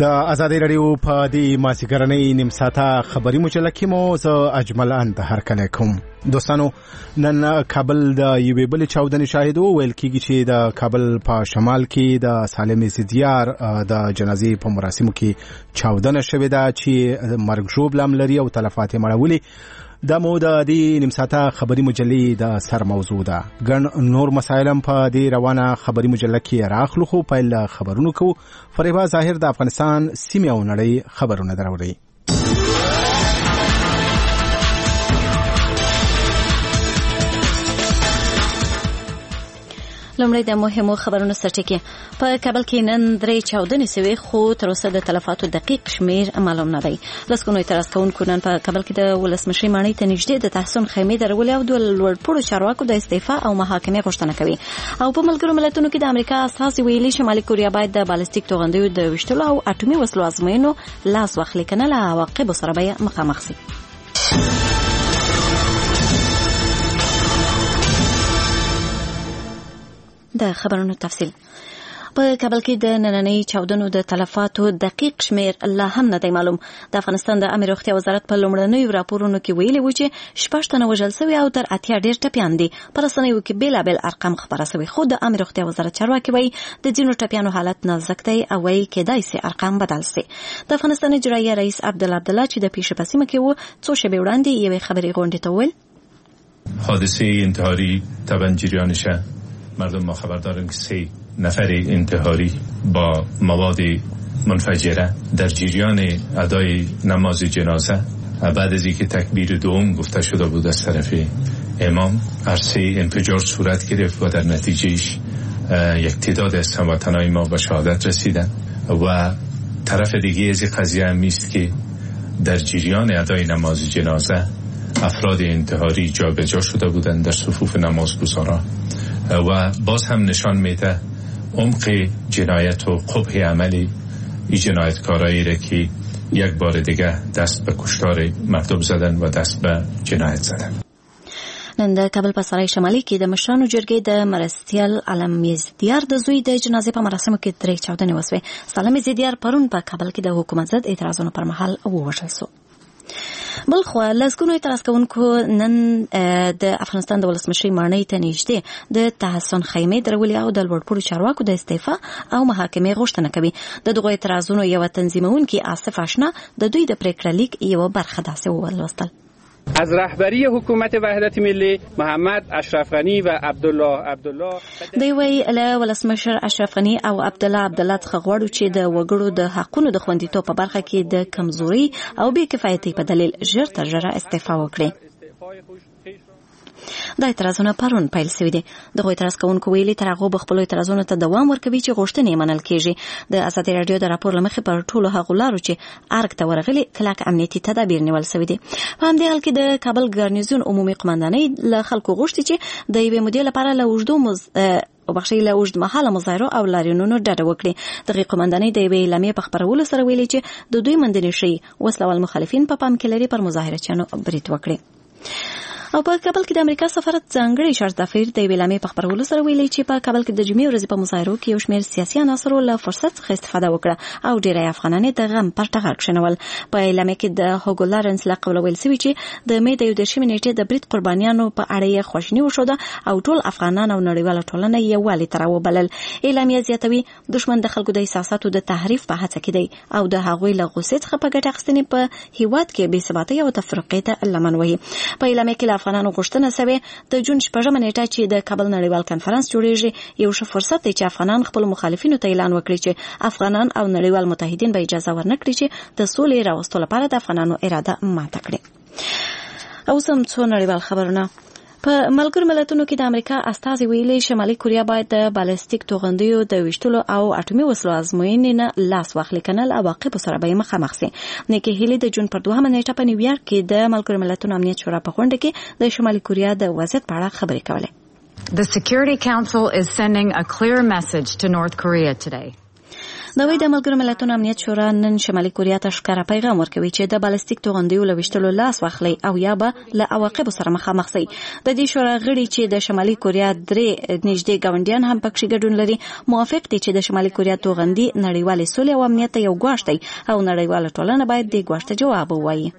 د ازادي رادیو په دې ماسیګرنۍ نیم ساعته خبري مجله کې مو زه اجمل انت هرکلی کوم. دوستانو نن کابل د یوې بلې چاودنې شاهدو. ویل کېږي چې د کابل په شمال کې د سالم زیدیار د جنازې په مراسمو کې چاودنه شوې ده چې مرګ ژوبله هم لري او تلفات یې مړولي. دا مو د دې نیم ساعته خبري مجلې د سر موضوع ده. ګڼ نور مسایل هم په دې روانه خبري مجله کې راخلو، خو پیل خبرونو کوو. فریبا ظاهر د افغانستان سیمې او نړۍ خبرونه دراوړي. لومړی د مهمو خبرونو سرټکی. په کابل کې نن 3 چاودنې شوې، خو تر اوسه د تلفاتو دقیق شمیر معلوم نه دی. لسګونو اعتراض کوونکو نن په کابل کې د ولسمشر ماڼۍ ته نږدې د تحسن خیمې درولې او د لوړپوړو چارواکو د استعفا او محاکمې غوښتنه کوي. او په ملګرو ملتونو کې د امریکا اساسي ویلي شمالي کوریا باید د بالستیک توغندیو د وشتلو او اټومي وسلو ازموینو لاس واخلي، کنه له عواقبو سره به مخامخ شي. د خبرونو تفصیل. په کابل کې د نننۍ چاودنو د تلفاتو دقیق شمیر لا هم نه دی معلوم. د افغانستان د امنیت روغتیا وزارت په لومړنیو راپورونو کې ویلي و چې 6 تنه وژل شوي او تر 80 ډیر ټپیان دي. پر رسنیو کې بیلابل ارقام خبره شوي، خو د امنیت روغتیا وزارت چارواکي وایي د ځینو ټپیانو حالت نازک دی او وایي کېدای شي ارقام بدل شي. د افغانستان اجرایي رئیس عبدالله چې د پیښې په سیمه کې و څو شپې وړاندې یوې خبري غونډې ته وویل حادثه انتحاری تبنجریانشه مردم ما خبر داریم که 3 نفر انتحاری با مواد منفجره در جریان ادای نماز جنازه بعد از اینکه تکبیر دوم گفته شده بود از طرف امام عرصه انفجار صورت گرفت و در نتیجهش یک تعداد از هموطنان ما به شهادت رسیدن. و طرف دیگه از این قضیه هم است که در جریان ادای نماز جنازه افراد انتحاری جابجا شده بودند در صفوف نمازگزاران و باز هم نشان میده عمق جنایت و قبح عملی این جنایتکارایی را که یک بار دیگه دست به کشتار مردم زدن و دست به جنایت زدن. نن د کابل په سرای شمالي کې د مشرانو جرګې د مرستیال علم یزدیار د زوی د جنازې په مراسمو کې 3 چاودنې وسوې. سالم یزدیار پرون په کابل کې د حکومت ضد اعتراضونو پر مهال ووژل شو. بلخوا لسګونو اعتراض کوونکو نن د افغانستان د ولسمشر ماڼۍ ته نږدې د تحسن خیمې درولې او د لوړپوړو چارواکو د استعفا او محاکمې غوښتنه کوي. د دغو اعتراضونو یو تنظیمونکي آصف آشنا د دوی د پریکړه لیک یو برخه داسې ولوستل. از رهبری حکومت وحدت ملی محمد اشرف غنی و عبدالله دی وی له ولسمشر اشرف غنی او عبدالله څخه غواړو چې د وګړو د حقونو د خوندیتوب په برخه کې د کمزوري او بې کفایتۍ په دلیل ژر تر ژره استعفا وکړي. دا اعتراضونه پرون پیل شوي دي. دغه اعتراض کوونکو ویلي تر هغه خپل اعتراضونو ته دوام ورکوي چې غوښتنې منل کیږي. د ازادي رادیو د راپور لمخې پر ټولو هغو لارو چې ارګ ته ورغلي کلک امنیتي تدابیر نیول شوي دي. په همدې حال کې د کابل ګارنیزون عمومي قومندانۍ له خلکو غوښتي چې د یوې مودې لپاره له اوږد مهاله مظاهرو او لاریونونو ډډه وکړي. دغه قومندانۍ د یوې اعلامیې په خپرولو سره ویلي چې د دوی مندنې شي وسله وال مخالفین په پام کې لري پر مظاهرچیانو برید وکړي. او په کابل کې د امریکا سفارت ځانګړي شرط دفیر د ویلامې په خبرولو سره ویلي چې په کابل کې د جمعې ورځې په مظاهرو کې یو شمېر سیاسي عناصرو له فرصت څخه استفاده وکړه او ډېری افغانان د غم پر ټغر کښېنول. په اعلامیه کې د هوګو لارنس له قوله ویل شوي چې د مې د 11 نیټې د برید قربانیانو په اړه یې خواشیني وښوده او ټول افغانان او نړیواله ټولنه یووالي ته راوبلل. اعلامیه زیاتوي دښمن د خلکو د احساساتو د تحریف په هڅه کې دی او د هغوی له غوسې څخه په ګټه اخیستنې په هیواد کې بې ثباتۍ او تفرقې ته لمن وهي. په اعلامیه کې له افغانانو غوښتنه د جون 6 نیټه چې د کابل نړیوال کانفرنس جوړیږي یو ښه فرصت دی چې افغانان خپل مخالفینو ته اعلان وکړي چې افغانان او نړیوال متحدین به اجازه ورنکړي چې د سولې راوستلو لپاره د افغانانو اراده ماته کړي. او سم څو نړیوال خبرونه. په ملګرو ملتونو کې د امریکا استازي ویلي شمالي کوریا باید د بالستیک توغندیو د وشتلو او اټومي وسلو ازموینې نه لاس واخلي، کنه له عواقبو سره به مخامخ شي. نیکي هیلي د جون پر 2 نیټه په نیویارک کې د ملګرو ملتونو امنیت شورا په غونډه کې د شمالي کوریا د وضعیت په اړه خبرې کولې. The Security Council is sending a clear message to North Korea today. د وی د ملګرو ملتونو امنیت شورا نن شمالي کوریا ته ښکاره پیغام ورکوي چې د بالستیک توغندیو له ویشتلو لاس واخلي او یا به له عواقبو سره مخامخ شي. د دې شورا غړي چې د شمالي کوریا درې نږدې ګاونډیان هم پکې ګډون لري موافق دي چې د شمالي کوریا توغندي نړیوال سولې او امنیت ته یو ګواښ دی او نړیواله ټولنه باید دې ګواښ ته جواب ووایي.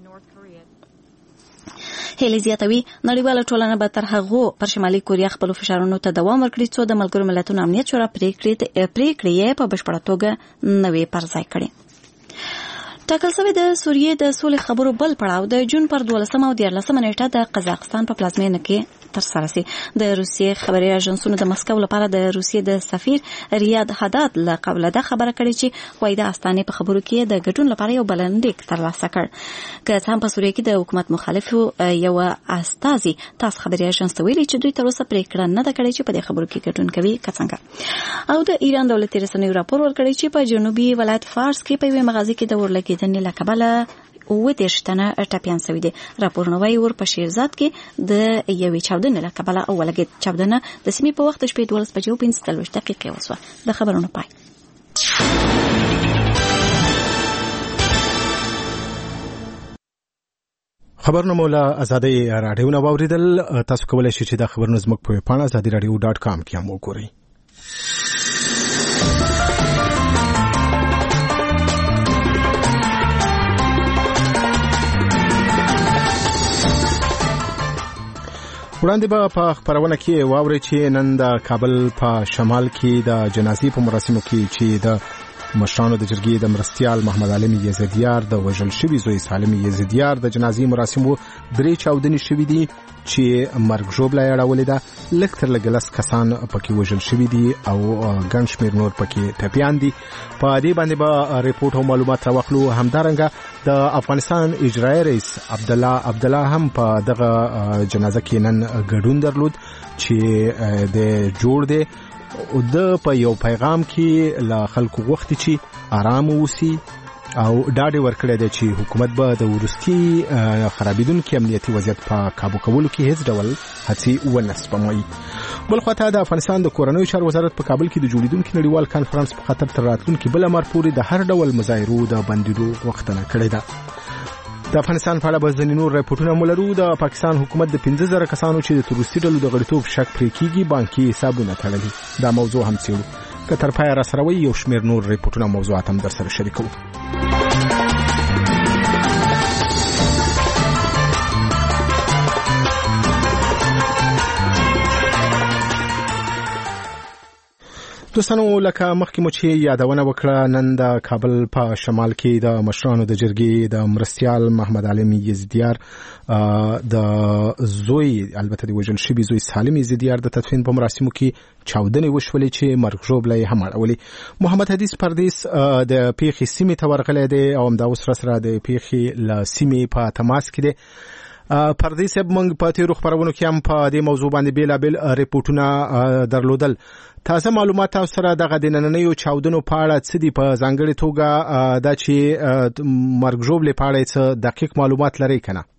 هیلې زیاتوي نړیواله ټولنه به تر هغو پر شمالي کوریا خپلو فشارونو ته دوام ورکړي څو د ملګرو ملتونو امنیت شورا پریکړې یې په بشپړه توګه نه وي پرځای کړي. ټاکل شوی د سوریې د سولې خبرو بل پړاو د جون پر 12 او 14 نیټه د قزاقستان په پلازمینه کې ترسره شي. د روسیې خبري اژانسونو د مسکو لپاره د روسیې د سفیر ریاد حداد له قبل دا خبره کړې چې وایي د استانې په خبرو کې د ګډون لپاره یو بلنلیک ترلاسه کړ. که څه هم په سوریې کې د حکومت مخالفو یو استازي تاسو خبري اژانس ته ویلي چې دوی تر اوسه پریکړه نه ده کړې چې په دې خبرو کې ګډون کوي که څنګه. او د ایران دولتي رسنیو راپور ورکړی چې په جنوبي ولایت فارس کې په یوه مغازه کې د ورلګېدنې له کبله 30 تنه ټپیان شوي دي. راپورونه وايي ور په شیرزاد کې د یوې چاودنې له کبله ولګېد. چاودنه د سیمې په وخت شپې 12 بجې او 45 دقیقې وشوه. د خبرونو پای. خبرونه مولا ازادي رادیو نو اوریدل. تاسو کولای شئ چې دا خبرونه زموږ په پاڼه azadiradio.com کې هم وګورئ. وړاندې به په خبرونه کې واوري چې نن د کابل په شمال کې د جنازې په مراسمو کې چې د مشرانو د جرګې د مرستیال محمد علي یزدیار د وژل شوي زوی سالم یزدیار د جنازې مراسمو 3 چاودنې شوي دي چې مرګ ژوبله یې اړولې ده. لږ تر لږه 10 کسان پکې وژل شوي دي او ګڼ شمېر نور پکې ټپیان دي. په دې باندې به ریپورت او معلومات راوخلو. همدارنګه د افغانستان اجرایي رئیس عبدالله هم په دغه جنازه کې نن ګډون درلود چې د جوړ دی. د په یو پیغام کې له خلکو غوښتي چې آرام ووسي او ډاډ ورکړی دی چې حکومت به د وروستي خرابېدونکي امنیتي وضعیت په کابو کولو کې هیڅ ډول هڅې ونه سپموي. بل خواته د افغانستان د کورنیو چارو وزارت په کابل کې د جوړېدونکي نړیوال کانفرنس په خاطر تر راتلونکي بل مار پورې د هر ډول مظاهرو د بندیدو غوښتنه کړې ده. د افغانستان په اړه به ځینې نور راپورټونه مولرو. د پاکستان حکومت د 15000 کسانو چې د تروریستي ډلو د غړیتوب شک پرې کیږي بانکي حسابونه تړلي. دا موضوع هم څېړو. که تر پایه راسره وي یو شمېر نور راپورټونه موضوعات هم در سره شریکوو. دوستانو لکه مخکې مو چې یادونه وکړه نن د کابل په شمال کې د مشرانو د جرګې د مرستیال محمد علي یزدیار د زوی البته د وژل شوي زوی سالم یزدیار د تدفین په مراسمو کې چاودنې وشولې چې مرګ ژوبله یې هم اړولې. محمد حدیث پردیس د پیښې سیمې ته ورغلی دی او همدا اوس سره د پیښې له سیمې په تماس کې دی. پردیس صاحب موږ په تیرو خبرونو کې هم په دې موضوع باندې بیلابل ریپورټونه درلودل. تازه معلومات تاسو سره دغه د نننیو چاودنو په اړه څه دي؟ په ځانګړې توګه دا چې مرګ ژوبلې په اړه څه دقیق معلومات لرئ که نه؟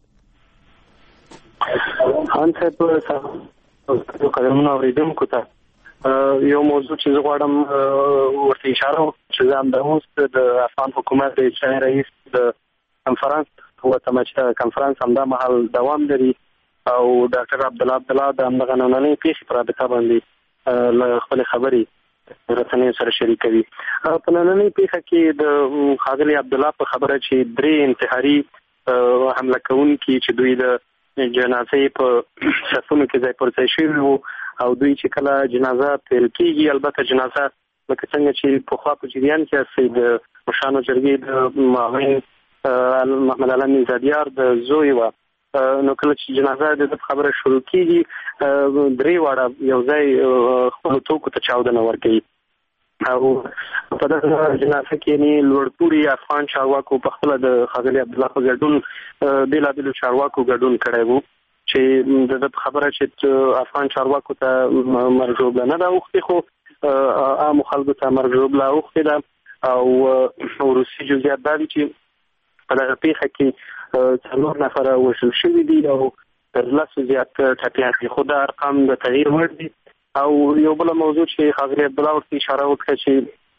خان صاحب قدمونه اوریدونکو ته یو موضوع چې زه غواړم ورته اشاره وکړم چې زه همداوس د افغان حکومت د اجرایي رئیس د کنفرانس وتمچ کنفرانس همدا مهال دوام لري او ډاکټر عبدالله د همدغه نننۍ پیښې په رابطه باندې له خپلې خبرې رسنیو سره شریکوي. په نننۍ پیښه کې د ښاغلي عبدالله په خبره چې 3 انتحاري حمله کوونکي چې دوی د جنازې په صفونو کې ځای پر ځای شوي وو او دوی چې کله جنازه پیل کېږي البته جنازه لکه څنګه چې پخوا په جریان کې هستې د مشرانو جرګې د معاون محمد علي یزدیار د زوی وه نو کله چې جنازه د خبره شروع کیږي 3 واړه یو ځای خپل توکو ته چاودنه ورکوي او په دغه جنازه کې نه لوړپوړي افغان چارواکو په خپل د ښاغلي عبدالله په ګډون بیلابیلو چارواکو ګډون کړی وو چې د خبره چې افغان چارواکو ته مرګ ژوبله نه ده اوښتې خو عامو خلکو ته مرګ ژوبله اوښتې ده او وروستي جزئیات دا دي چې په دغه پیښه کې 4 نفره وژل شوي دي او تر 10 زیات ټپیان دي خو دا ارقام د تغییر وړ دي. او یو بل موضوع چې ښاغلي عبدالله ورته اشاره وکړه چې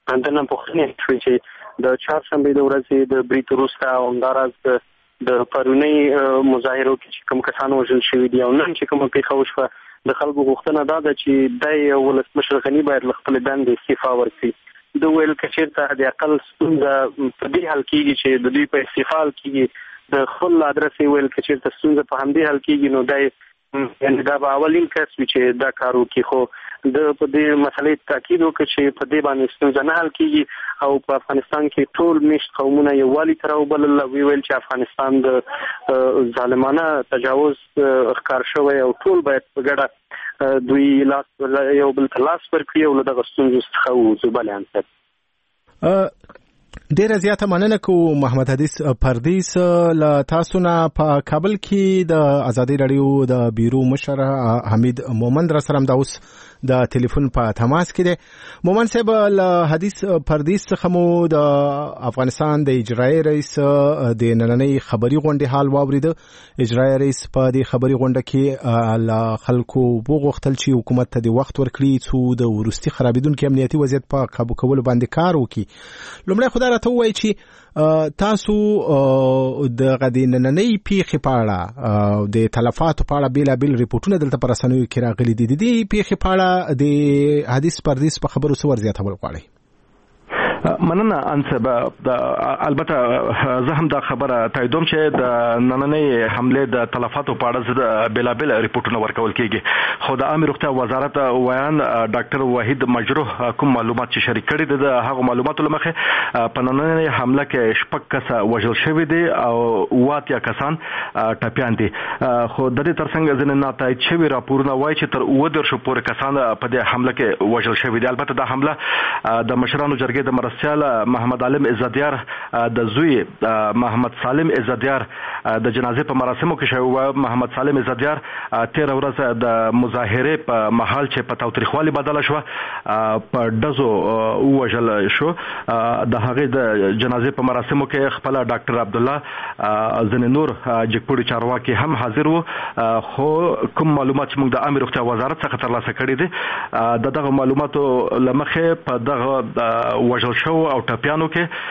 دنه پوښتنه شوې چې د چهارشنبه د ورځې د بریټ وروسته او همداراز د پرونی مظاهرو کې کوم کسان وژل شوي دي او نن چې کومه پیښه وشوه د خلکو غوښتنه دا ده چې د ولسمشر غني باید له خپل دندې استعفا ورکړي. د ویل کچېرته د اقل ستونزه په دې حل کېږي چې د دوی په استعفا کېږي د خپل ادرس ویل کچېرته ستونزه په همدې حل کېږي نو یعنی دا به اولین کس وي چې دا کار وکړي. خو د په دې مسلې تاکید وکړي چې په دې باندې ستونزه نه حل کېږي او په افغانستان کې ټول میشت قومونه یووالي ته راوبلل. ویل چې افغانستان د ظالمانه تجاوز ښکار شوی او ټول باید په ګډه دوی یو بل ته لاس ورکړي او له دغه ستونزو څخه ووځو. بله انصر ډیره زیاته مننه کوو محمد حدیث پردیس له تاسو نه. په کابل کې د ازادي رادیو د بیرو مشر حمید مومند را سره د اوس د ټلیفون په تماس کې دی. مومند صاحب له حدیث پردیس څخه مو د افغانستان د اجرایي رئیس د نننۍ خبري غونډې حال واورید. اجرایي رئیس په دې خبري غونډه کې له خلکو وغوښتل چې حکومت ته د وخت ورکړي څو د ورستي خرابېدونکي امنیتي وضعیت په قابو کولو باندې کار وکړي. لومړی خو دا راته ووایي چې تاسو د نننۍ پیښې په اړه د تلفاتو په اړه بیلابیل ریپورټونه دلته په رسنیو کې راغلي دي. د دې پیښې په اړه د حدیث پردیس په خبرو څه ور زیاتول غواړئ؟ مننه انصب. البته زه هم دا خبره تاییدوم چې د نننۍ حمله د تلفاتو په اړه د بیلابیل ریپورټونه ورکول کیږي. خو د عامه روغتیا وزارت ویان ډاکټر وحید مجروح کوم معلومات چې شریک کړي دي د هغه معلوماتو لمخه په نننۍ حمله کې شپږ کسه وژل شوي دي او 8 کسان ټپیان دي. خو د دې ترڅنګ ځینې ناتایید شوي راپورونه وایي چې تر 10 پورې کسان په دې حمله کې وژل شوي دي. البته دا حمله د مشرانو جرګې د مرستیال محمد علم عزتیار د زوی محمد سالم عزتیار د جنازې په مراسمو کې شوی. محمد سالم عزتیار 13 ورځې د مظاهره په محل چې په تاوتریخوالي بدل شو په دزو وژل شو. د هغه د جنازې په مراسمو کې خپل ډاکټر عبد الله زننور جګپوړي چارواکي هم حاضر وو. خو کوم معلومات چې موږ د عامه روغتیا وزارت څخه ترلاسه کړي دي دغه معلوماتو لمخه په دغه وژل شو او ټپیانو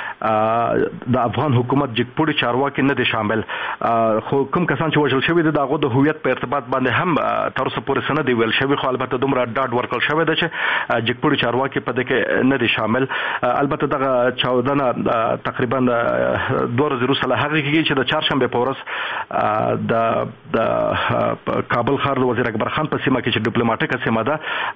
کې د افغان حکومت جګپوړي چارواکي نه دي شامل. خو کوم کسان چې وژل شوی دي دغه د هویت په ارتباط باندې هم تر اوسه پورې سند دی ویل شوی. خو البته دومره ډاډ ورکړل شوی دی چې جګپوړي چارواکي په دې کې نه دي شامل. البته دغه چاودنه تقریبا 2 ورځې وروسته له هغې کېږي چې د چهارشنبې په ورځ د کابل ښار د وزیر اکبر خان په سیمه کې چې ډیپلوماټیکه سیمه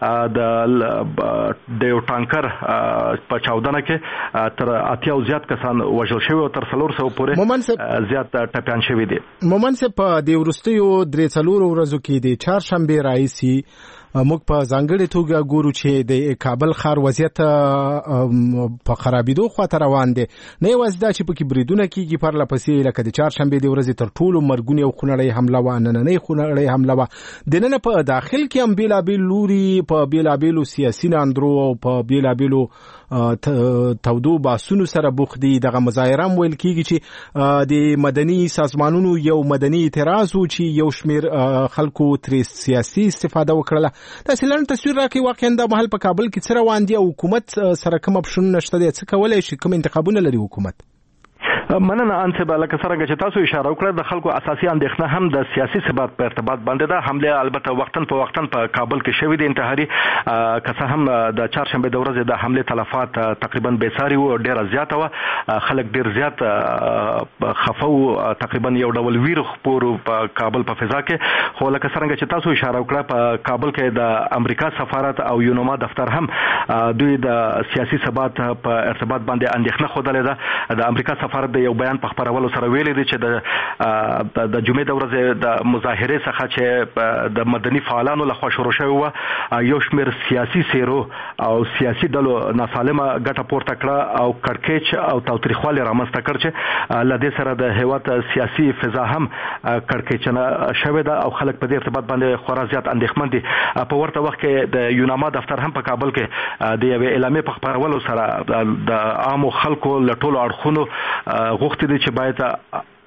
ده د یو ټانکر په چاودنه کې تر 80 زیات کسان وژل شوي او تر 400 پورې زیات ټپیان شوي دي. مومن صاحب په دې وروستیو 3-4 ورځو کې د چهارشنبې راځي موږ په ځانګړې توګه ګورو چې د کابل ښار وضعیت په خرابېدو خواته روان دی. نه یوازې دا چې پکې بریدونه کېږي پرله پسې لکه د چهارشنبې د ورځې تر ټولو مرګونې او خونړۍ حمله وه، نننۍ خونړۍ حمله وه. دننه په داخل کې هم بېلابېل لوري په بېلابېلو سیاسي ناندرو او په بېلابېلو تودو باسونو سره بوخت دي. دغه مظاهره هم ویل کېږي چې د مدني سازمانونو یو مدني اعتراض و چې یو شمېر خلکو ترې سیاسي استفاده وکړله. تاسو لنډ تصویر راکړئ واقعا دا مهال په کابل کې څه روان دي او حکومت سره کوم اپشنونه شته دي، څه کولی شي، کوم انتخابونه لري حکومت؟ مننه انصب. لکه څرنګه چې تاسو اشاره وکړه د خلکو اساسي اندېښنه هم د سیاسي ثبات په ارتباط باندې ده. حمله البته وختن په کابل کې شوې دي انتحاري، که څه هم د چهارشنبې د ورځې د حمله تلفات تقریبا بېساري و، ډېره زیاته وه، خلک ډېر زیات خفه و، تقریبا یو ډول ویر خپور په کابل په فضا کې. خو لکه څرنګه چې تاسو اشاره وکړه په کابل کې د امریکا سفارت او یونوما دفتر هم دوی د سیاسي ثبات په ارتباط باندې اندېښنه ښودلې ده. د امریکا سفارت یو بیان په خبرولو سره ویلي دي چې د جمعې د ورځې د مظاهرې څخه چې د مدني فعالانو لخوا شروع شوی و، یو شمېر سیاسي څیرو او سیاسي ډلو ناسالمه ګټه پورته کړه او کړکېچ او تاوتریخوالی رامنځته کړ چې له دې سره د هېواد سیاسي فضا هم کړکېچنه شوې ده او خلک په دې ارتباط باندې خورا زیات اندېښمن دي. په ورته وخت کې د یوناما دفتر هم په کابل کې د یوې اعلامیې په خپرولو سره د عامو خلکو له ټولو اړخونو غوښتي دي چې باید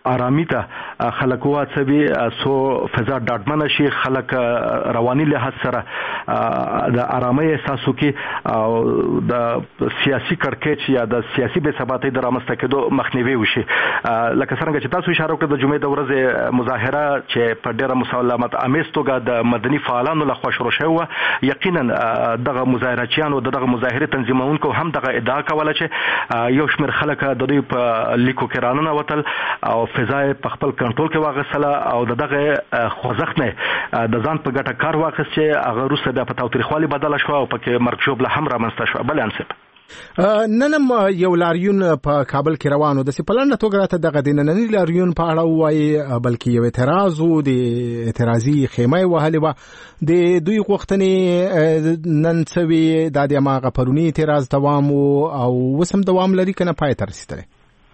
آرامي ته خلک واڅوي سو فضا ډاډمنه شي خلک رواني لحاظ سره د آرامۍ احساس وکړي او د سیاسي کړکېچ یا د سیاسي بې ثباتۍ د رامنځته کېدو مخنیوي وشي. لکه څنګه چې تاسو اشاره وکړه د جمعې د ورځې مظاهره چې په ډېره مسالمت آمیز توګه د مدني فعالانو لخوا شروع شوې وه یقینا دغه مظاهرچیانو دغه مظاهرې تنظیمونکو هم دغه ادعا کوله چې یو شمېر خلک د دوی په لیکو کې راننوتل او فضا په خپل کنټرول کې واغستله او دغه خوځښت نه د ځان په ګټه کار واخیست چې هغه وروسته بیا په تاوتریخوالي بدله شوه او پکې مرګ ژوبله هم رامنځته شوه. بل انصب ننم یو لاریون په کابل کې روانو د سپلانه توګه راته دغه د نننی لاریون په اړه وایي بلکې یو اعتراض او د اعتراضي خیمه وهلې و د دوی غوښتنې نن څوي د ماغه پرونی اعتراض دوام او وسم دوام لري کنه پای تر رسیدلی.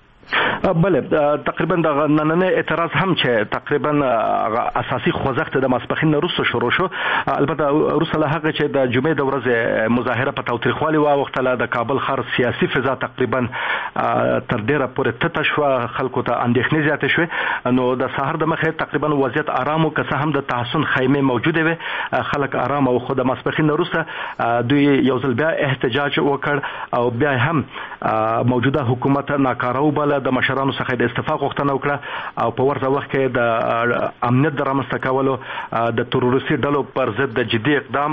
بله تقریبا د نننې اعتراض هم چې تقریبا اساسي خوځښت د ماسپخین وروسته شروع شو. البته وروسته له هغه چې د جمعې د ورځې مظاهره په تاوتریخوالي واوښتله د کابل ښار سیاسي فضا تقریبا تر ډېره پورې تته شوه خلکو ته اندېښنې زیاتې شوې نو د سهار د مخې تقریبا وضعیت آرام و که څه هم د تحسن خیمې موجودې وې خلک آرام او خو د ماسپخین وروسته دوی یو ځل بیا احتجاج وکړ او بیا هم موجوده حکومت ناکاره وبله د مشرانو څخه د استعفا غوښتنه وکړه او په ورته وخت کې د امنیت د رامنځته کولو د تروریستي ډلو پر ضد د جدي اقدام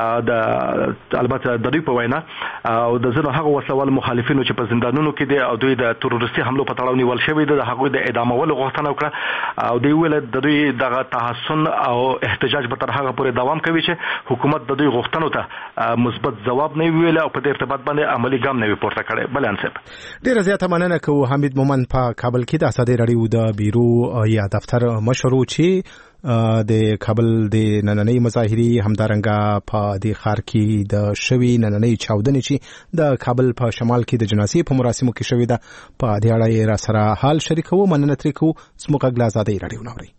د البته د دوی په وینا او د ځینو هغو وسلوال مخالفینو چې په زندانونو کې دي او دوی د تروریستي حملو په تړاو نیول شوي دي د هغوی د اعدامولو غوښتنه وکړه او دوی ویل د دوی دغه تحسن او احتجاج به تر هغه پورې دوام کوي چې حکومت د دوی غوښتنو ته مثبت ځواب نه ویل او په دې ارتباط باندې عملی ګام نه وي پورته کړی. بل انصب ډیره زیاته مننه کوو حمید مومن په کابل کې د ازادي راډیو د بیرو یا دفتر مشرو چې د کابل د نننۍ مظاهرې همدارنګه په د ښار کې د شوي نننۍ چاودنې چې د کابل په شمال کې د جنازې په مراسمو کې شوې ده په دې اړه را سره حال شریکوو. مننه ترې کوو. زموږ غږ له ازادي راډیو نوري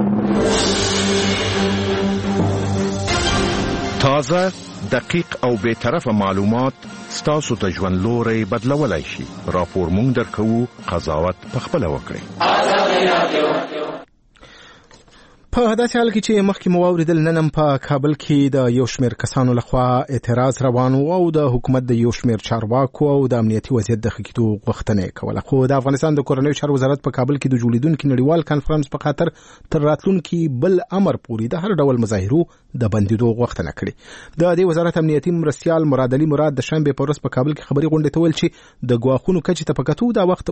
تازه دقیق او به طرفه معلومات ستاسو ته ژوند لوري بدلولای شي. راپور مونږ درکو قضاوت په خپل وکړئ. په داسې حال کې چې مخکې مو واوریدل نن په کابل کې د یو شمېر کسانو لخوا اعتراض روان و او د حکومت د یو شمېر چارواکو او د امنیتي وضعیت د ښه کېدو غوښتنه کوله. خو د افغانستان د کورنیو چارو وزارت په کابل کې د جوړېدونکي نړیوال کانفرنس په خاطر تر راتلونکي بل امر پورې د هر ډول مظاهرو د بندیدو غوښتنه کړې. د دې وزارت امنیتي مرستیال مراد علي مراد د شنبه په ورځ په کابل کې خبري غونډه ته ویل چې د ګواښونو کچې ته پکاتو دا وخت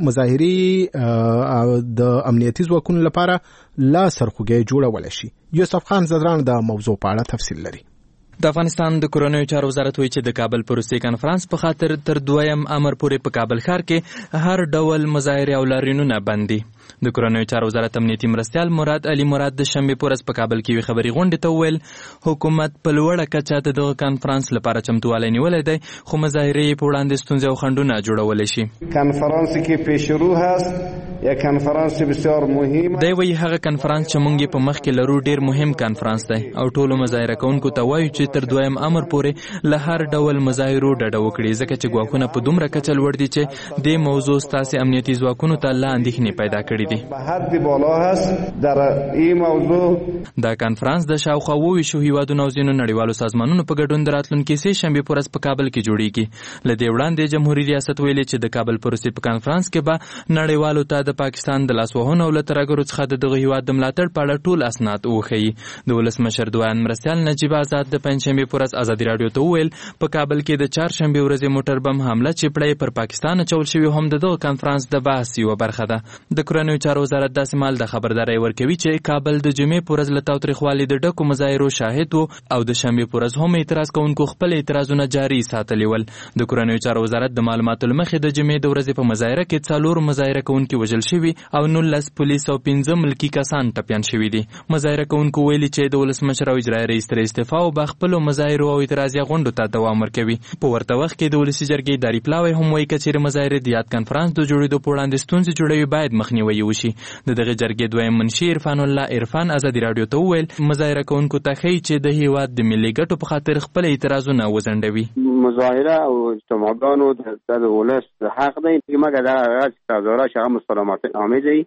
مظاهرې د امنیتي ځواکونو لپاره لا سرخوږی جوړول شي. یوسف خان زدران د موضوع په اړه تفصیل لري. د افغانستان د کورنیو چارو وزارت وایي چې د کابل پروسې کانفرنس په خاطر تر دویم امر پورې په کابل ښار کې هر ډول مظاهرې او لاریونونه بند دي. د کورنیو چارو وزارت امنیتي مرستیال مراد علي مراد د شنبه په ورځ په کابل کې یو خبري غونډه ته ویل حکومت په لوړه کچه د کانفرنس لپاره چمتووالی نیولای دی خو مظاهرې په وړاندې ستونزې او خنډونه جوړول شي. کانفرنس کې پیش رو هست یا کانفرنس بسیار مهم دی وایي هغه کانفرنس چې مونږ په مخ کې لرو ډیر مهم کانفرنس دی او ټولو مظاهره کوونکو ته وایو چې تر دویم امر پورې له هر ډول مظاهرو ډډه وکړي ځکه چې ګواښونه په دومره کچه لوړ دي چې د موضوع ستاسو امنیتي ځواکونو ته لا اندېښنې پیدا کړې دي. حد بالا هست در این موضوع. دا کانفرنس د شاوخوا 20 هیوادونو او ځینو نړیوالو سازمانونو په ګډون د راتلونکي سه شنبه په ورځ په کابل کې جوړیږي. له دې وړاندې جمهوریت ریاست ویلي چې د کابل پروسې په کانفرنس کې به نړیوالو ته د پاکستان د لاسوهنو او له ترهګرو څخه دغه هیواد د ملاتړ په اړه ټول اسناد وښيي. د ولسمشر دوان مرستیال نجیب آزاد د پنځشنبه په ورځ ازادي راډیو ته وویل په کابل کې د چهارشنبه ورځې موټر بم حمله چې پړې پر پاکستان اچول شوی هم دغه کانفرنس د بحث یوه برخه ده. د کورنیو چارو وزارت داسې مال د خبرداري ورکوي چې کابل د جمعې په ورځ له تاوتریخوالي د ډکو مظاهرو شاهد و او د شنبه په ورځ هم اعتراض کوونکو خپل اعتراضونه جاري ساتلي ول. د کورنیو چارو وزارت د معلوماتو لمخې د جمعې د ورځې په مظاهره کې 4 مظاهره کوونکي وژل شوي او 19 پولیس او 15 ملکی کسان ټپيان شوي دي. مظاهره کوونکو ویلي چې د ولسمشر او اجرایي رئیس تر استعفا او بخپل مظاهرو او اعتراضي غونډو ته دوام ورکوي. په ورته وخت کې د ولسی جرګې اداري پلاوی هم وایي چې مظاهره د یاد کانفرنس د جوړېدو په وړاندې ستونزې جوړوي باید مخنیوي وشي. دغه جرګې دویم منشي عرفان الله عرفان ازادي راډیو ته وویل مظاهره کوونکو ته ښیي چې د هیواد د ملي ګټو په خاطر خپل اعتراضونه وځنډوي. مظاهره او اجتماعګانو د ولس حق دی مګر دا هغه تظاهرات هغه مسالمت آمیز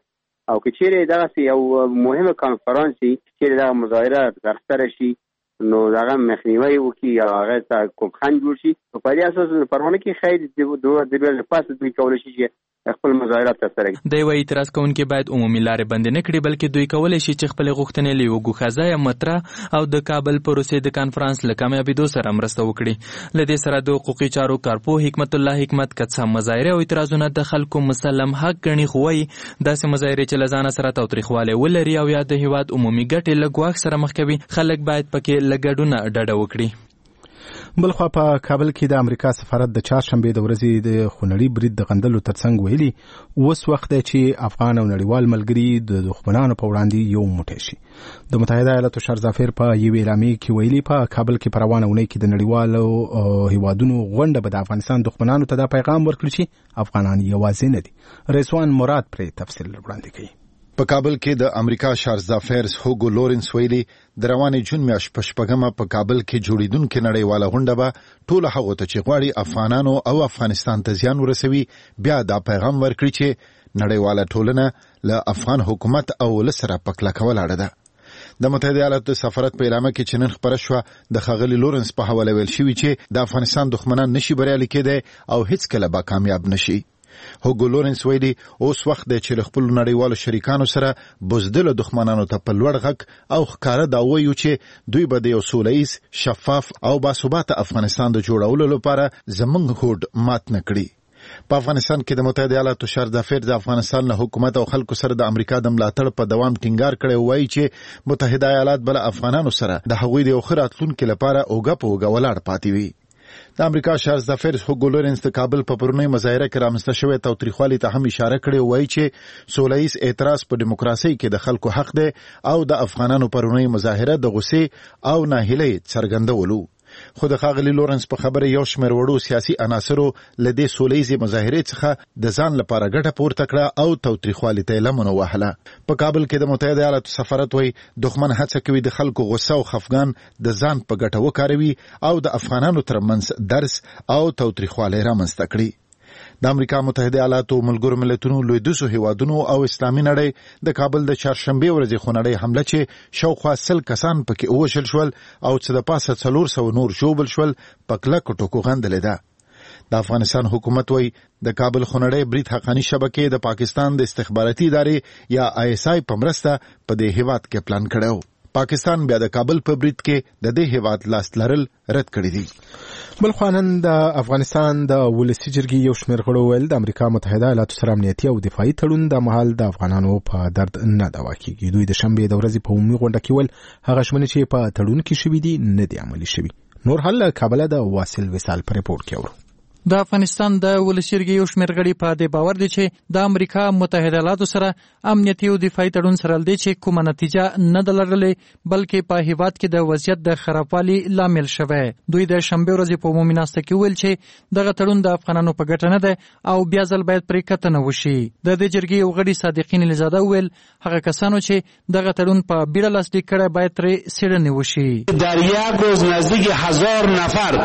او که چیرې دغه یو مهمه کانفرانس چې دغه مظاهره ترسره شي نو دغه مخنیوي وکړي یا هغه ته کوکخند جوړ شي په دې اساس پرونه کې خیر د بل پاسه دوی کولای شي چې خپل مظاهرات ترسره کړي. د وی اعتراض کوونکي باید عمومي لارې بند نه کړي بلکې دوی کولای شي چې خپل غوښتنې له یو ګوښه مطرح او د کابل پروسې د کانفرنس له کامیابیدو سره مرسته وکړي. له دې سره د حقوقي چارو کارپوه حکمت الله حکمت کڅه مظاهره او اعتراضونه د خلکو مسلم حق ګڼي خو وایي داسې مظاهرې چې له ځانه سره تاوتریخوالی ولري او یا د هیواد عمومي ګټې له ګواښ سره مخ کوي خلک باید پکې له ګډونه ډډه وکړي. بلخوا په کابل کې د امریکا سفارت د چهارشنبه د ورځې د خونړي برید د غندلو ترڅنګ ویلي اوس وخت دی چې افغان او نړیوال ملګري د دښمنانو په وړاندې یو موټی شي. د متحده ایالاتو شهرزافر په یوې اعلامیې کې ویلي په کابل کې په روانه اونۍ کې د نړیوالو هیوادونو غونډه به د افغانستان دښمنانو ته دا پیغام ورکړي چې افغانان یوازې نه دي. رضوان مراد پرې تفصیل وړاندې کوي. په کابل کې د امریکا شارز افیرز هوګو لورنس ویلي د روانې جون میاشتې په شپږمه په کابل کې جوړیدونکې نړیواله غونډه به ټول هغه ته چې غواړي افغانانو او افغانستان ته زیان ورسوي بیا دا پیغام ورکړي چې نړیواله ټولنه له افغان حکومت او ولس سره په کلکه ولاړه ده. د متحده ایالاتو سفارت په اعلامیه کې چې نن خبره شوه د ښاغلي لورنس په حواله ویل شوي چې د افغانستان دښمنان نشي بریالي کېدی او هیڅکله به کامیاب نشي. هوګو لورنس ویلي اوس وخت دی چې له خپلو نړیوالو شریکانو سره بزدله دښمنانو ته په لوړ غږ او ښکاره دا ووایو چې دوی به د یو سوله ییز شفاف او باثباته افغانستان د جوړولو لپاره زموږ هوډ مات نه کړي. په افغانستان کې د متحده ایالاتو شهرزافر د افغانستان له حکومت او خلکو سره د امریکا د ملاتړ په دوام ټینګار کړی وایي چې متحده ایالات بل افغانانو سره د هغوی د یو ښه راتلونکي لپاره اوږه په اوږه ولاړ پاتې وي. د امریکا شهرزافر هوګو لورنس د کابل په پرونی مظاهره کې رامنځته شوې تاوتریخوالي ته هم اشاره کړې وایي چې سوله ییز اعتراض په دیموکراسي کې د خلکو حق دی او د افغانانو پرونی مظاهره د غصې او ناهیلۍ څرګندولو. خو د ښاغلي لورنس په خبره یو شمېر وړو سیاسي عناصرو له دې سوله ییزې مظاهرې څخه د ځان لپاره ګټه پورته کړه او تاوتریخوالي ته یې لمن ووهله. په کابل کې د متحده ایالاتو سفارت وایي دښمن هڅه کوي د خلکو غصه او خفګان د ځان په ګټه وکاروي او د افغانانو ترمنځ درس او تاوتریخوالی رامنځته کړي. د امریکا متحده ایالاتو ملګرو ملتونو لویدیځو هیوادونو او اسلامي نړۍ د کابل د چهارشنبې ورځې خونړۍ حمله چې شاوخوا 100 کسان پکې ووژل شول او څه د پاسه 400 نور ژوبل شول په کلکو ټکو غندلې ده. د افغانستان حکومت وایي د کابل خونړۍ برید حقاني شبکې د پاکستان د استخباراتي ادارې یا ISI په مرسته په دې هیواد کې پلان کړو. پاکستان بیا د کابل په برید کې د دې هیواد لاس لرل رد کړی دی. بل خوانن د افغانستان د ولسی جرګې یو شمېر غړو ویل د امریکا متحده ایالاتو سره امنیتي او دفاعي تړون د مهال د افغانانو په درد نه دوا کیږي. دوی د شنبې د ورځې په عمومي غونډه کې ول هغه ژمنې چې په تړون کې شوي دي نه دي عملي شوي. نور حل کابل د واصل وصال پر رپورټ کې اورو. د افغانستان د ولسی جرګې یو شمېر غړي په دې باور دي چې د امریکا متحده ایالاتو سره امنیتي او دفاعي تړون سره دی چې کومه نتیجه نه ده لرلې بلکې په هیواد کې د وضعیت د خرابوالي لامل شوی. دوی د شنبې ورځې په عمومي ناسته کې ویل چې دغه تړون د افغانانو په ګټه نه ده او بیا ځل باید پرې کتنه وشي. د دې جرګې یو غړي صادقین علیزاده ویل هغه کسانو چې دغه تړون په بیړه لاسلیک کړی باید ترې څېړنې وشي. در یک روز نزدیک 1000 نفر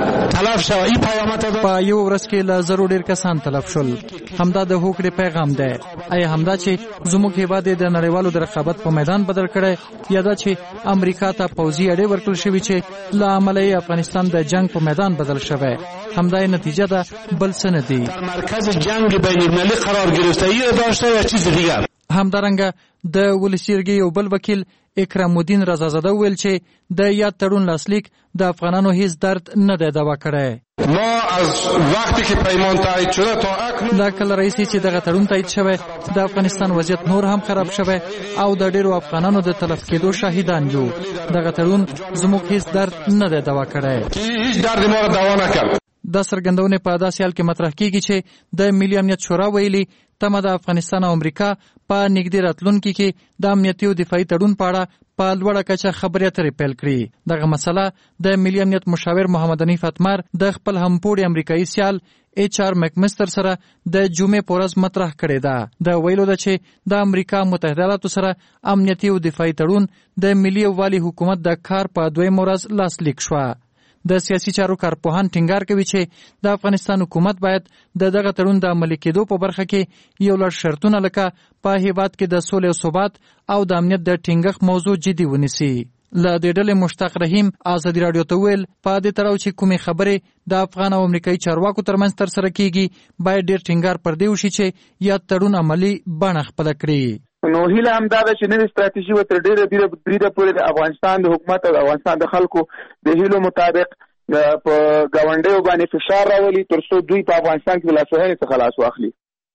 تلف شوی. این پیامت په یو ورځ کې له زرو ډیر کسان تلف شول. همدا د هوکړې پیغام دی. آیا همدا چې زموږ هیواد د نړیوالو د رقابت په میدان بدل کړی یا دا چې امریکا ته پوځي اډې ورکړل شوي چې له امله یې افغانستان د جنگ په میدان بدل شوی؟ همدا یې نتیجه ده، بل څه نه دی. در مرکز جنگ بین المللی قرار گرفتگی داشته یا چیز دیگر. همدارنګه د ولسی جرګې یو بل وکیل اکرام الدین رضازاده ویل چې د یاد تړون لاسلیک د افغانانو هیڅ درد نه دی دوا کړی. ما از وقتی که پیمان تایید شده تا اکنون دا کله رئیسی چې دغه تړون تایید شوی د افغانستان وضعیت نور هم خراب شوی او د ډیرو افغانانو د تلف کېدو شاهدان یو. دغه تړون زموږ هیڅ درد نه دی دوا کړی. هیڅ درد ما را دوا نکرد. دا څرګندونه په داسې حال کې مطرح کیږي چې د ملي امنیت شورا ویلي تمه د افغانستان او امریکا په نږدې راتلونکي کې د امنیتي او دفاعي تړون په اړه په لوړه کچه خبرې اترې پیل کړي. دغه مسله د ملي امنیت مشاور محمد حنیف اتمر د خپل همپوړي امریکایي سیال HR مکمستر سره د جمعې په ورځ مطرح کړې ده. د ویلو ده چې د امریکا متحده ایالاتو سره امنیتي او دفاعي تړون د ملي یووالي حکومت د کار په دویم ورځ لاسلیک شو. د سیاسي چارو کارپوهان ټینګار کوي چې د افغانستان حکومت باید دغه تړون د عملي کېدو په برخه کې یو لړ شرطونه لکه په هیواد کې د سولې او ثبات او د امنیت د ټینګښت موضوع جدي ونیسي. له دې ډلې مشتاق رحیم ازادي راډیو ته ویل په دې تړاو چې کومې خبرې د افغان او امریکایي چارواکو ترمنځ ترسره کیږي باید ډېر ټینګار پر دې وشي چې یا تړون عملي بڼه خپله کړي. نو هیله همدا ده چې نوې ستراتیژي به تر ډېره پورې د افغانستان د حکومت او افغانستان د خلکو د هیلو مطابق په ګاونډیو باندې فشار راولي تر څو دوی په افغانستان کې د لاسوهنې څخه لاس واخلي.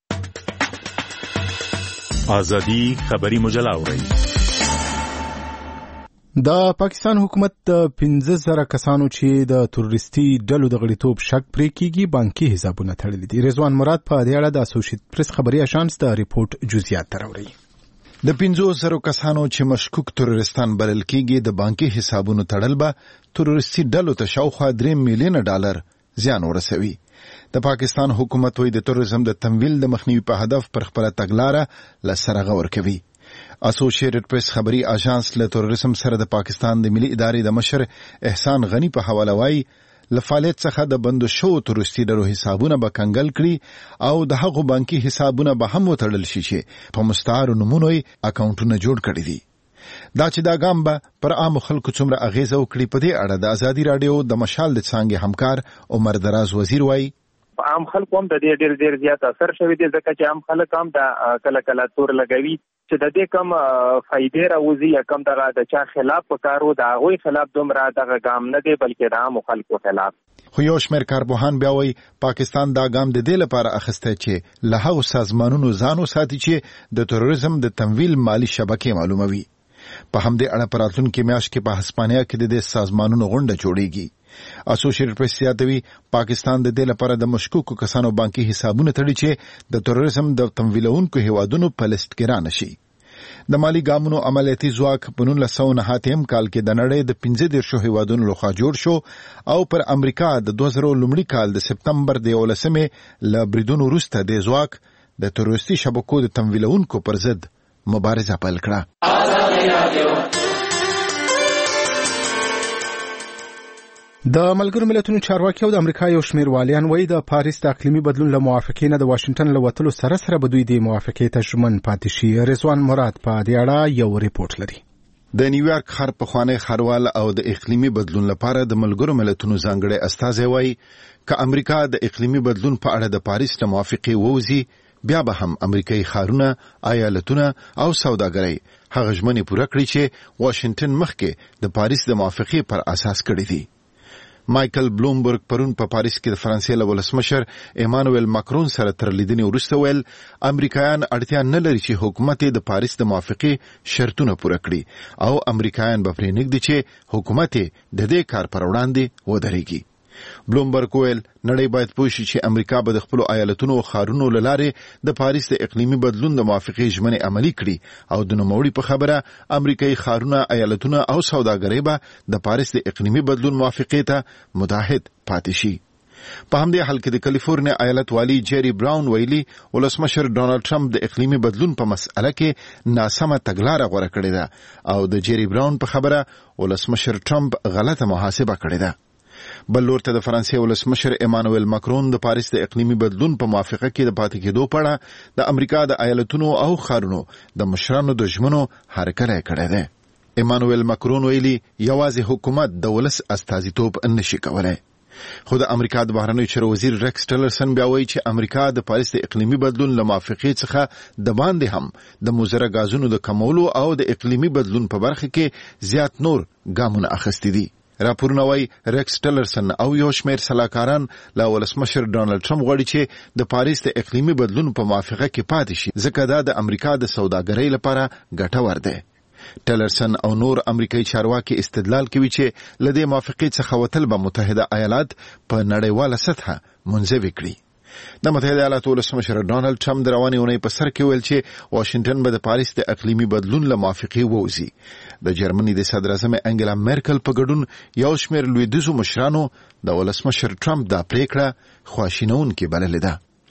ازادي خبري مجله اوري. د پاکستان حکومت د 15,000 کسانو چې د تروریستي ډلو د غړیتوب شک پرې کیږي بانکي حسابونه تړلي دي. رضوان مراد په دې اړه د اسوسییټ پریس خبري اژانس د ریپورت جزئیات تراوړي. د 15,000 کسانو چې مشکوک تروریستان بلل کیږي د بانکي حسابونو تړل به تروریستي ډلو ته شاوخوا $3 میلیون زیان ورسوي. د پاکستان حکومت وایي د تروریزم د تمویل د مخنیوي په هدف پر خپله تګلاره لسره غور کوي. اسوسییټډ پریس خبري اژانس له تروریزم سره د پاکستان د ملي ادارې د مشر احسان غنی په حواله وایي له فعالیت څخه د بندو شو تروریستي ډلو حسابونه به کنګل کړي او د هغو بانکي حسابونه به هم وتړل شي چې په مستعارو نومونو یې اکاونټونه جوړ کړي دي. دا چې دا ګام به پر عامو خلکو څومره اغیزه وکړي په دې اړه د ازادي راډیو د مشال د څانګې همکار عمر دراز وزیر وایي عام خلکو هم د دې ډېر زیات اثر شوی دی ځکه چې عام خلک هم د کله تور لګوي چې د دې کم فائدې راوځي یا کم دغه د چا خلاف وکړو د هغوی خلاف دومره دغه ګام نه دی بلکې د عامو خلکو خلاف. خو یو شمېر کارپوهان بیا وایي پاکستان دا ګام د دې لپاره اخیستی چې له هغو سازمانونو ځان وساتي چې د تروریزم د تمویل مالي شبکې معلوموي. په همدې اړه په راتلونکې میاشت کې په هسپانیا کې د دې سازمانونو غونډه جوړیږي. اسوسییټډ پریس یادوي پاکستان د دې لپاره د مشکوکو کسانو بانکي حسابونه تړي چې د تروریزم د تمویلونکو هیوادونو په لیست کې رانشي. د مالی ګامونو عملیاتي ځواک په 1909 کال کې د نړۍ د 15 هیوادونو لخوا جوړ شو او پر امریکا د 2000 لومړي کال د سپتمبر د 11مې له بریدونو وروسته د ځواک د تروریستي شبکو د تمویلونکو پر ضد مبارزه پیل کړه. د ملګرو ملتونو چارواکي او د امریکا یو شمېر والیان وایي د پاریس د اقلیمي بدلون له موافقې نه د واشنګټن له وتلو سره به دوی د موافقې ته ژمن پاتې شي. رضوان مراد په دې اړه یو ریپورت لري. د نیویارک ښار پخوانی ښاروال او د اقلیمي بدلون لپاره د ملګرو ملتونو ځانګړی استازی وایي که امریکا د اقلیمي بدلون په اړه د پاریس له موافقې ووځي بیا به هم امریکایي ښارونه، ایالتونه او سوداګرۍ هغه ژمنې پوره کړي چې واشنګټن مخکې د پاریس د موافقې پر اساس کړي دي. مایکل بلومبرګ پرون په پاریس کې د فرانسې له ولسمشر ایمانوئل ماکرون سره تر لیدنې وروسته ویل امریکایان اړتیا نه لري چې حکومت د پاریس د موافقې شرطونه پوره کړي او امریکایان به پرې نږدي چې حکومت د دې کار پر وړاندې ودرېږي. بلومبرګ ویل نړۍ باید پوه شي چې امریکا به د خپلو ایالتونو او ښارونو له لارې د پاریس د اقلیمي بدلون د موافقې ژمنې عملي کړي او د نوموړي په خبره امریکایي ښارونه، ایالتونه او سوداګرۍ به د پاریس د اقلیمي بدلون موافقې ته متحد پاتې شي. په همدې حال کې د کالیفورنیا ایالت والی جیری براون ویلي ولسمشر ډونالد ټرمپ د اقلیمي بدلون په مسأله کې ناسمه تګلاره غوره کړې ده او د جیری براون په خبره ولسمشر ټرمپ غلطه محاسبه کړې ده. بل لور ته د فرانسې ولسمشر ایمانوئل ماکرون د پاریس د اقلیمي بدلون په موافقه کې د پاتې کېدو په اړه د امریکا د ایالتونو او ښارونو د مشرانو د ژمنو هرکلی کړی دی. ایمانوئل ماکرون ویلي یوازې حکومت د ولس استازیتوب نشي کولی. خو د امریکا د بهرنیو چارو وزیر ریکس ټیلرسن بیا وایي چې امریکا د پاریس د اقلیمي بدلون له موافقې څخه د باندې هم د مضره غازونو د کمولو او د اقلیمي بدلون په برخه کې زیات نور ګامونه اخیستي دي. راپورونه وایي ریکس ټیلرسن او یو شمېر سلاکاران له ولسمشر ډونالد ټرمپ غواړي چې د پاریس د اقلیمي بدلون په موافقه کې پاتې شي ځکه دا د امریکا د سوداګرۍ لپاره ګټور دی. ټیلرسن او نور امریکایي چارواکي استدلال کوي چې له دې موافقې څخه وتل به متحده ایالات په نړیواله سطحه منزوي کړي. د متحده ایالاتو ولسمشر ډونالد ټرمپ د روانې اونۍ په سر کې ویل چې واشنګټن به د پاریس د اقلیمي بدلون له موافقې ووځي. د جرمني د صدر اعظم انګلا میرکل په ګډون یو شمېر لویدیځو مشرانو د ولسمشر ټرمپ دا پریکړه خواشینونکې بللې ده.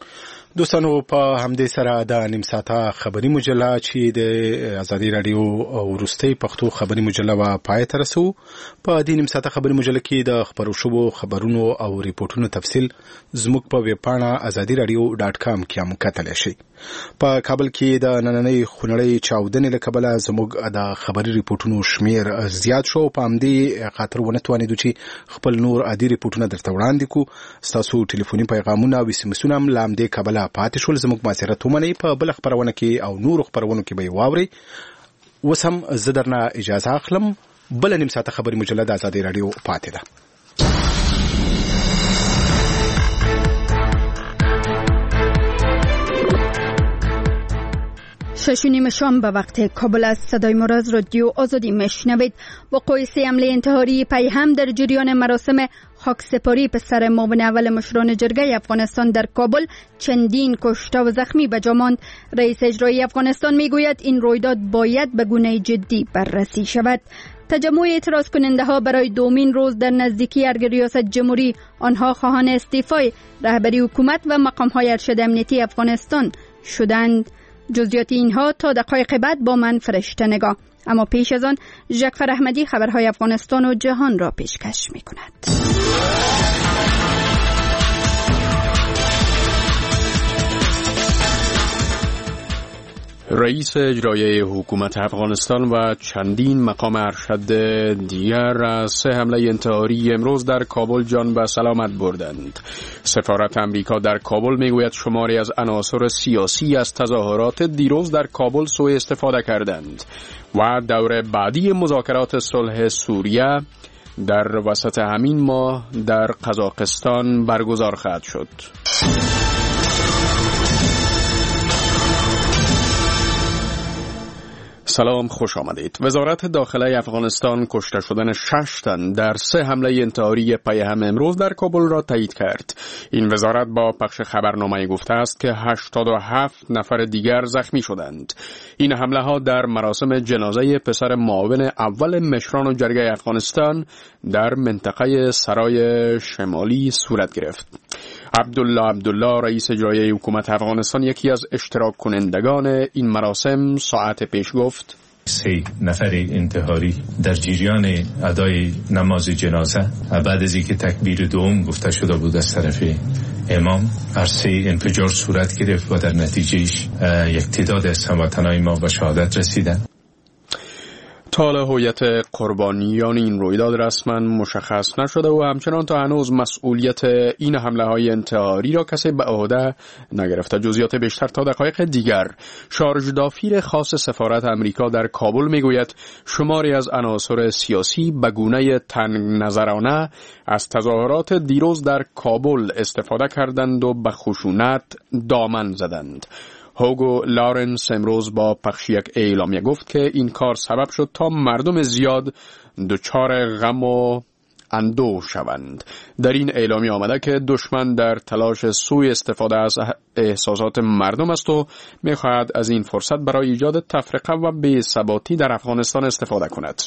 دوستانو په همدې سره د نیم ساعته خبري مجله چې د ازادي رادیو ورستۍ پښتو خبري مجله وا پای ته رسو. په دې نیم ساعته خبري مجله کې د خبرو شوو خبرونو او ریپورتونو تفصیل زموږ په ویب پاڼه azadiradio.com کې هم کتلی شئ. په کابل کې د نننۍ خونړۍ چاودنې له کبله زموږ د خبري ریپورتونو شمیر زیات شو. په همدې خاطر ونه توانېدو چې خپل نور عادي ریپورتونه درته وړاندې کړو. ستاسو ټلیفوني پیغامونه او SMS هم له همدې کبله پاتې شول. زموږ معاشرت ومنئ. په بل خبرونه کې او نور خبرونو کې به واورئ. اوس هم زه درنه اجازه اخلم. بل نیم ساعته خبري مجله د ازادي رادیو پاتې ده. ششونیم شام به وقت کابل از صدای ما از رادیو آزادی میشنوید. وقوع 3 حمله انتحاری پیهم در جریان مراسم خاکسپاری به سر معاون اول مشران جرگه افغانستان در کابل چندین کشته و زخمی به جا ماند. رئیس اجرایی افغانستان میگوید این رویداد باید به گونه جدی بررسی شود. تجمع اعتراض کننده ها برای دومین روز در نزدیکی ارگ ریاست جمهوری، آنها خواهان استعفای رهبری حکومت و مقام های ارشد امنیتی افغانستان شدند. جزئیات اینها تا دقایق بعد با من فرشته نگاه. اما پیش از آن ژکفر احمدی خبرهای افغانستان و جهان را پیشکش می کند. رئیس اجرایی حکومت افغانستان و چندین مقام ارشد دیگر از 3 حمله انتحاری امروز در کابل جان به سلامت بردند. سفارت امریکا در کابل میگوید شماری از عناصر سیاسی از تظاهرات دیروز در کابل سوء استفاده کردند و دور بعدی مذاکرات صلح سوریه در وسط همین ماه در قزاقستان برگزار خواهد شد. سلام، خوش آمدید. وزارت داخله افغانستان کشته شدن 6 تن در 3 حمله انتحاری پیهم امروز در کابل را تایید کرد. این وزارت با پخش خبرنامه گفته است که 87 نفر دیگر زخمی شدند. این حمله ها در مراسم جنازه پسر معاون اول مشران جرگه افغانستان در منطقه سرای شمالی صورت گرفت. عبدالله رئیس اجرایی حکومت افغانستان یکی از اشتراک کنندگان این مراسم ساعت پیش گفت 3 نفر انتحاری در جریان ادای نماز جنازه بعد از اینکه تکبیر دوم گفته شده بود از طرف امام عرصه انفجار صورت گرفت و در نتیجهش یک تعداد از هموطنان ما به شهادت رسیدند. تا حالا هویت قربانیان این رویداد رسما مشخص نشده و همچنان تا هنوز مسئولیت این حمله های انتحاری را کسی به عهده نگرفته. جزئیات بیشتر تا دقایق دیگر. شارژ دافیر خاص سفارت امریکا در کابل میگوید شماری از عناصر سیاسی به گونه تنگ نظرانه از تظاهرات دیروز در کابل استفاده کردند و به خشونت دامن زدند. هوگو لارنس امروز با پخش یک اعلامیه گفت که این کار سبب شد تا مردم زیاد دچار غم و اندوه شوند. در این اعلامیه آمده که دشمن در تلاش سوء استفاده از احساسات مردم است و می‌خواهد از این فرصت برای ایجاد تفرقه و بی‌ثباتی در افغانستان استفاده کند.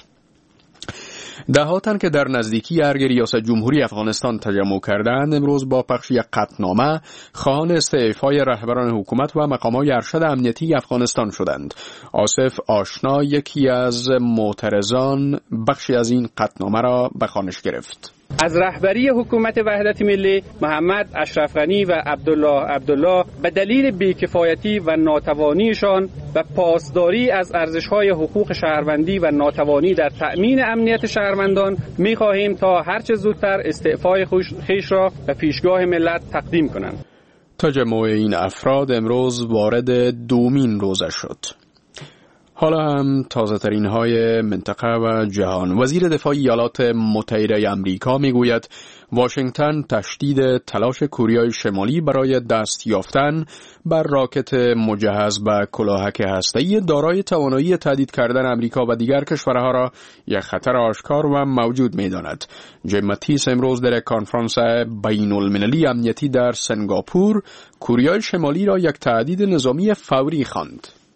دهاتن که در نزدیکی ارگ ریاست جمهوری افغانستان تجمع کردند امروز با پخش یک قطعنامه خواهان استعفای رهبران حکومت و مقامات ارشد امنیتی افغانستان شدند. آصف آشنا یکی از معترضان بخشی از این قطعنامه را به خوانش گرفت. از رهبری حکومت وحدت ملی محمد اشرف غنی و عبدالله به دلیل بیکفایتی و ناتوانیشان و پاسداری از ارزش‌های حقوق شهروندی و ناتوانی در تأمین امنیت شهروندان می‌خواهیم تا هرچه زودتر استعفای خویش را به پیشگاه ملت تقدیم کنند. تجمع این افراد امروز وارد دومین روزه شد. حالا هم تازه ترین های منطقه و جهان. وزیر دفاع ایالات متحده آمریکا میگوید واشنگتن تشدید تلاش کوریای شمالی برای دست یافتن بر راکت مجهز به کلاهک هسته‌ای دارای توانایی تهدید کردن آمریکا و دیگر کشورها را یک خطر آشکار و موجود می‌داند. جیم ماتیس امروز در کنفرانس بین‌المللی امنیتی در سنگاپور کوریای شمالی را یک تهدید نظامی فوری خواند.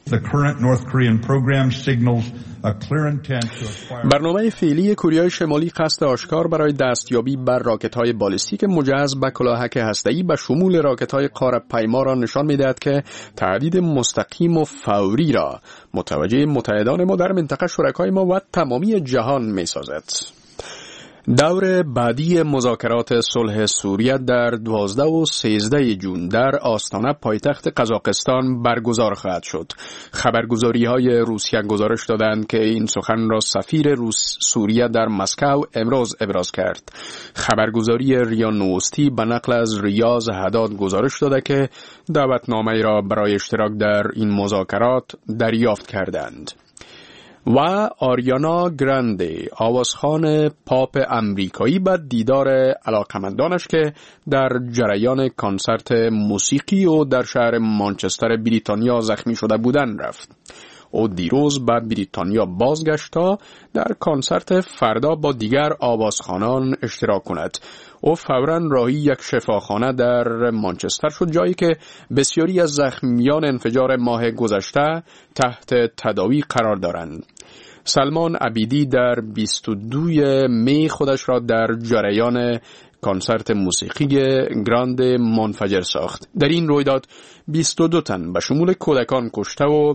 برنامه فعلی کره شمالی قصد آشکار برای دستیابی بر راکت‌های بالستیک مجهز به کلاهک هسته‌ای به شمول راکت‌های قاره‌پیما را نشان می‌دهد که تهدید مستقیم و فوری را متوجه متحدان ما در منطقه، شرکای ما و تمامی جهان می‌سازد. دور بعدی مذاکرات صلح سوریه در 12 و 13 جون در آستانه پایتخت قزاقستان برگزار خواهد شد. خبرگزاری‌های روسیه گزارش دادند که این سخن را سفیر سوریه در مسکو امروز ابراز کرد. خبرگزاری ریا نوستی به نقل از ریاض حداد گزارش داده که دعوتنامه را برای اشتراک در این مذاکرات دریافت کردند. و آریانا گراندی، آوازخوان پاپ امریکایی، به دیدار علاقمندانش که در جریان کنسرت موسیقی و در شهر مانچستر بریتانیا زخمی شده بودند رفت. او دیروز به بریتانیا بازگشت تا در کنسرت فردا با دیگر آوازخوانان اشتراک کند. او فوراً راهی یک شفاخانه در مانچستر شد، جایی که بسیاری از زخمیان انفجار ماه گذشته تحت تداوی قرار دارند. سلمان عبیدی در 22 می خودش را در جریان کنسرت موسیقی گراند منفجر ساخت. در این رویداد 22 تن به شمول کودکان کشته و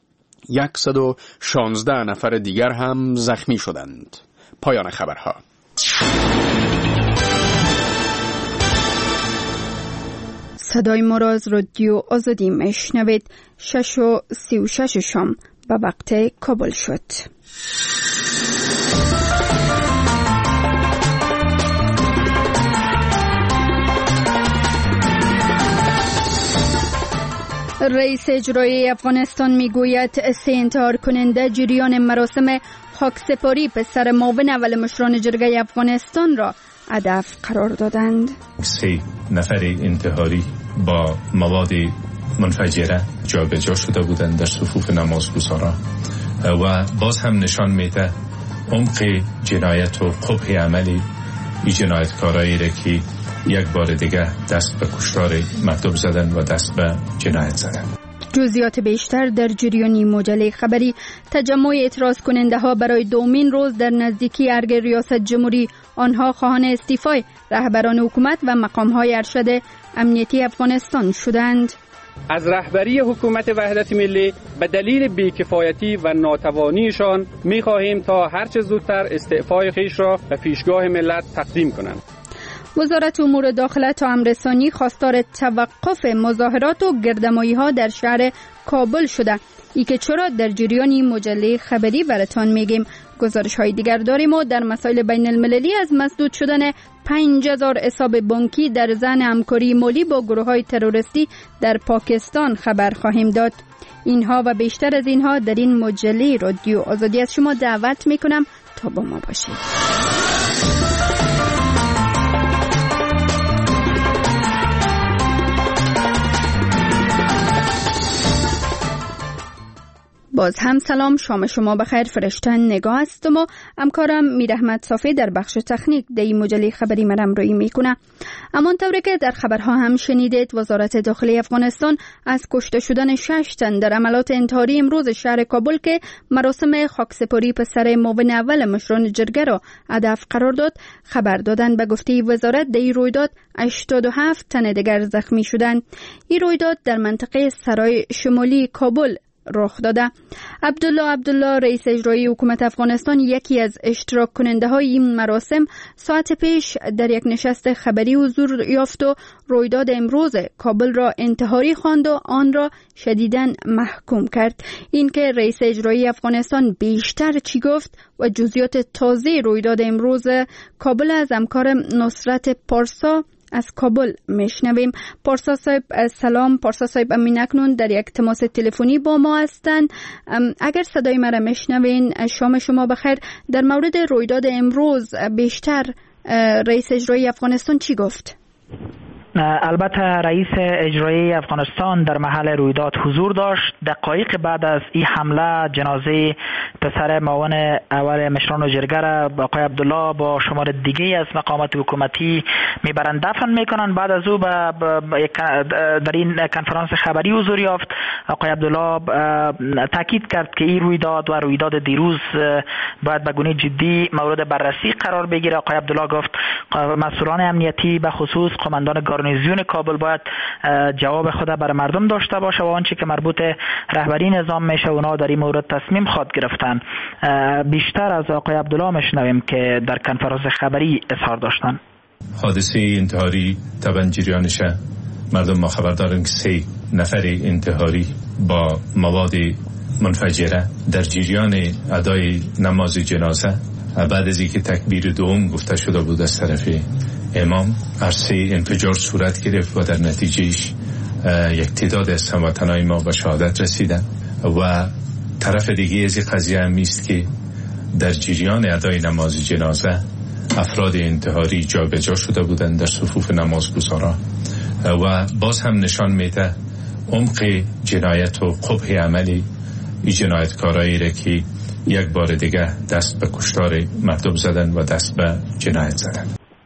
116 نفر دیگر هم زخمی شدند. پایان خبرها. صدای ما را از رادیو آزادی میشنوید. 6:36 شام به وقت کابل شد. رئیس اجرایی افغانستان میگوید 3 انتحار کننده جریان مراسم خاکسپاری به سر معاون اول مشران جرگه افغانستان را هدف قرار دادند. 3 نفر انتحاری با مواد منفجره جابجا شده بودند در صفوف نمازگزاران و باز هم نشان میده عمق جنایت و قبح عملی این جنایتکارایی را که یک بار دیگه دست به کشتار مردم زدن و دست به جنایت زدن. جزئیات بیشتر در جریان مجله خبری. تجمع اعتراض کننده ها برای دومین روز در نزدیکی ارگ ریاست جمهوری. آنها خواهان استیفای رهبران حکومت و مقام های ارشد امنیتی افغانستان شدند. از رهبری حکومت وحدت ملی به دلیل بیکفایتی و ناتوانیشان می‌خواهیم تا هرچه زودتر استعفای خیش را به پیشگاه ملت تقدیم کنند. وزارت امور داخله تا امرسانی خواستار توقف مظاهرات و گردمایی‌ها در شهر کابل شده. ای که چرا در جریان مجله خبری براتان میگیم. گزارش‌های دیگر داریم و در مسائل بین المللی از مسدود شدن 5000 حساب بانکی در ذهن همکاری مالی با گروه‌های تروریستی در پاکستان خبر خواهیم داد. اینها و بیشتر از اینها در این مجله رادیو آزادی از شما دعوت میکنم تا با ما باشید. باز هم سلام، شام شما بخیر. فرشتن نگاه هستم و همکارم میر احمد صافی در بخش تکنیک در این مجله خبری مرم روی میکنه. همانطور که در خبرها هم شنیدید، وزارت داخلی افغانستان از کشته شدن 6 تن در عملیات انتحاری امروز شهر کابل که مراسم خاکسپاری به سر معاون اول مشران جرگه را هدف قرار داد خبر دادند. به گفته وزارت در این رویداد 87 تن دیگر زخمی شدند. این رویداد در منطقه سرای شمالی کابل رخ داده. عبدالله رئیس اجرایی حکومت افغانستان یکی از اشتراک کننده های این مراسم ساعت پیش در یک نشست خبری حضور یافت و رویداد امروز کابل را انتحاری خواند و آن را شدیداً محکوم کرد. این که رئیس اجرایی افغانستان بیشتر چی گفت و جزئیات تازه رویداد امروز کابل از همکار نصرت پارسا از کابل میشنویم. پارسا صاحب سلام. پارسا صاحب امین اکنون در یک تماس تلفنی با ما هستند. اگر صدای مرا میشنوین شام شما بخیر. در مورد رویداد امروز بیشتر رئیس اجرایی افغانستان چی گفت؟ البته رئیس اجرایی افغانستان در محل رویداد حضور داشت. دقایق بعد از این حمله جنازه پسر معاون اول مشران و جرگه را آقای عبدالله با شمار دیگه از مقامات حکومتی میبرند دفن میکنند. بعد از او در این کنفرانس خبری حضور یافت. آقای عبدالله تاکید کرد که این رویداد و رویداد دیروز باید به گونه جدی مورد بررسی قرار بگیره. آقای عبدالله گفت مسئولان امنیتی به خصوص قماندان گارنیزیون کابل باید جواب خود بر مردم داشته باشه و آنچه که مربوط رهبری نظام میشه اونا در این مورد تصمیم خواد گرفتن. بیشتر از آقای عبدالله میشنویم که در کنفرانس خبری اظهار داشتن. حادثه انتحاری تبنجریانشه مردم ما خبر دارن که 3 نفر انتحاری با مواد منفجره در جریان ادای نماز جنازه بعد از اینکه تکبیر دوم گفته شده بود از طرف امام عرصه انفجار صورت گرفت و در نتیجهش یک تعداد از هموطنان ما به شهادت رسیدن. و طرف دیگه از این قضیه هم است که در جریان ادای نماز جنازه افراد انتحاری جابجا شده بودند در صفوف نمازگزاران و باز هم نشان میده عمق جنایت و قبح عملی این جنایتکارایی را که یک بار دیگه دست به کشتار مردم زدن و دست به جنایت زدن.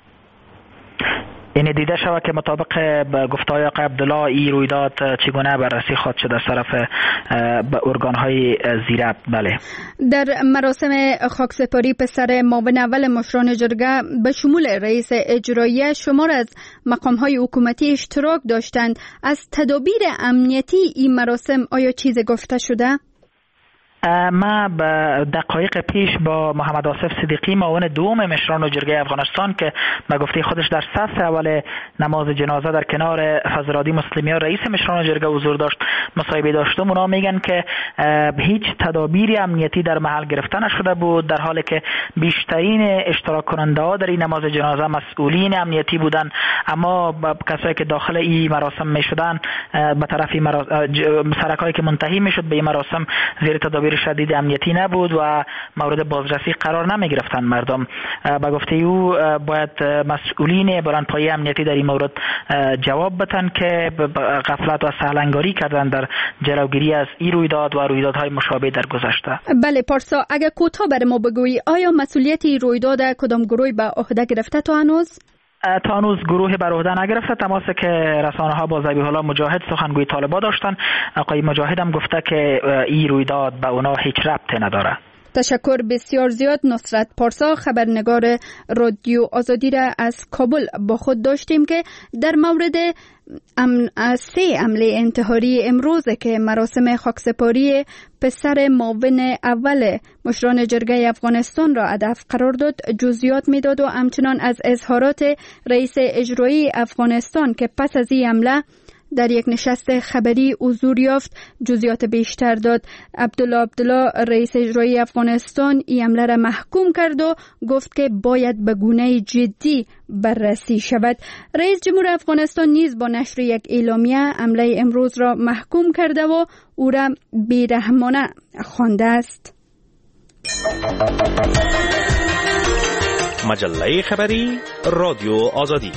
این دیده شود که مطابق گفته‌های آقای عبدالله این رویداد چگونه بررسی خواهد شد از طرف ارگان‌های زیره. بله. در مراسم خاکسپاری پسر معاون اول مشران جرگه به شمول رئیس اجرایی شمار از مقام‌های حکومتی اشتراک داشتند. از تدابیر امنیتی این مراسم آیا چیز گفته شده؟ ما دقایق پیش با محمد آصف صدیقی معاون دوم مشران و جرگه افغانستان که به گفته خودش در صف اول نماز جنازه در کنار فضل‌العادی مسلمیان رئیس مشران و جرگه حضور داشت مصاحبه داشتم. اونا میگن که هیچ تدابیر امنیتی در محل گرفته نشده بود، در حالی که بیشترین اشتراک کننده ها در این نماز جنازه مسئولین امنیتی بودن، اما کسایی که داخل این مراسم میشدن به طرف سرکایی که منتهی میشد به این مراسم زیر تدابیر شدید امنیتی نبود و مورد بازرسی قرار نمی گرفتن مردم. با گفته او باید مسئولین بلندپایه امنیتی در این مورد جواب بدن که غفلت و سهلنگاری کردن در جلوگیری از این رویداد و رویدادهای مشابه در گذشته. بله پارسا، اگر کوتاه بر ما بگویی آیا مسئولیت این رویداد کدام گروه به عهده گرفته تا هنوز؟ تا هنوز گروه بر عهده نگرفته. تماسی که رسانه‌ها با ذبیح الله مجاهد سخنگوی طالبان داشتن، آقای مجاهد هم گفته که این رویداد به اونا هیچ ربطی نداره. تشکر بسیار زیاد. نصرت پارسا، خبرنگار رادیو آزادی را از کابل با خود داشتیم که در مورد 3 حمله انتحاری امروز که مراسم خاکسپاری پسر معاون اول مشران جرگه افغانستان را هدف قرار داد جزئیات میداد و همچنان از اظهارات رئیس اجرایی افغانستان که پس از این حمله در یک نشست خبری حضور یافت جزئیات بیشتر داد. عبدالله رئیس اجرایی افغانستان این حمله را محکوم کرد و گفت که باید به گونه جدی بررسی شود. رئیس جمهور افغانستان نیز با نشر یک اعلامیه حمله امروز را محکوم کرده و او را بیرحمانه خوانده است. مجله خبری رادیو آزادی.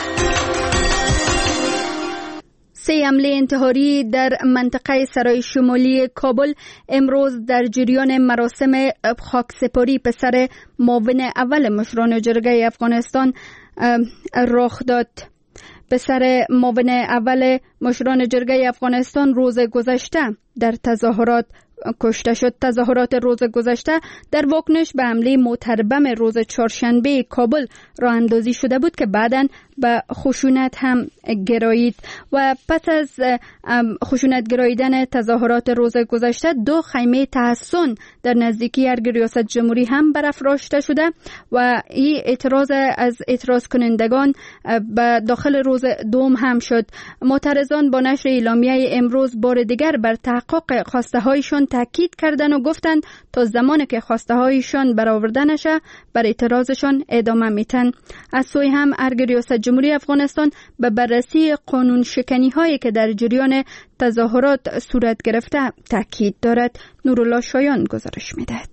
3 حمله انتحاری در منطقه سرای شمالی کابل امروز در جریان مراسم خاکسپاری پسر معاون اول مشران جرگه افغانستان رخ داد. پسر معاون اول مشران جرگه افغانستان روز گذشته در تظاهرات کشته شد. تظاهرات روز گذشته در واکنش به حمله متربم روز چهارشنبه کابل راه اندازی شده بود که بعداً به خشونت هم گرایید و پس از خشونت گراییدن تظاهرات روز گذشته 2 خیمه تحصن در نزدیکی ارگ ریاست جمهوری هم برافراشته شده و این اعتراض کنندگان به داخل روز دوم هم شد. معترضان با نشر اعلامیه امروز بار دیگر بر تحقق خواسته هایشان تاکید کردند و گفتند تا زمانی که خواسته هایشان برآورده نشه بر اعتراضشان ادامه میتن. از سوی هم ارگ ریاست جمهوری افغانستان به بررسی قانون شکنی هایی که در جریان تظاهرات صورت گرفته تاکید دارد. نورالله شایان گزارش میدهد.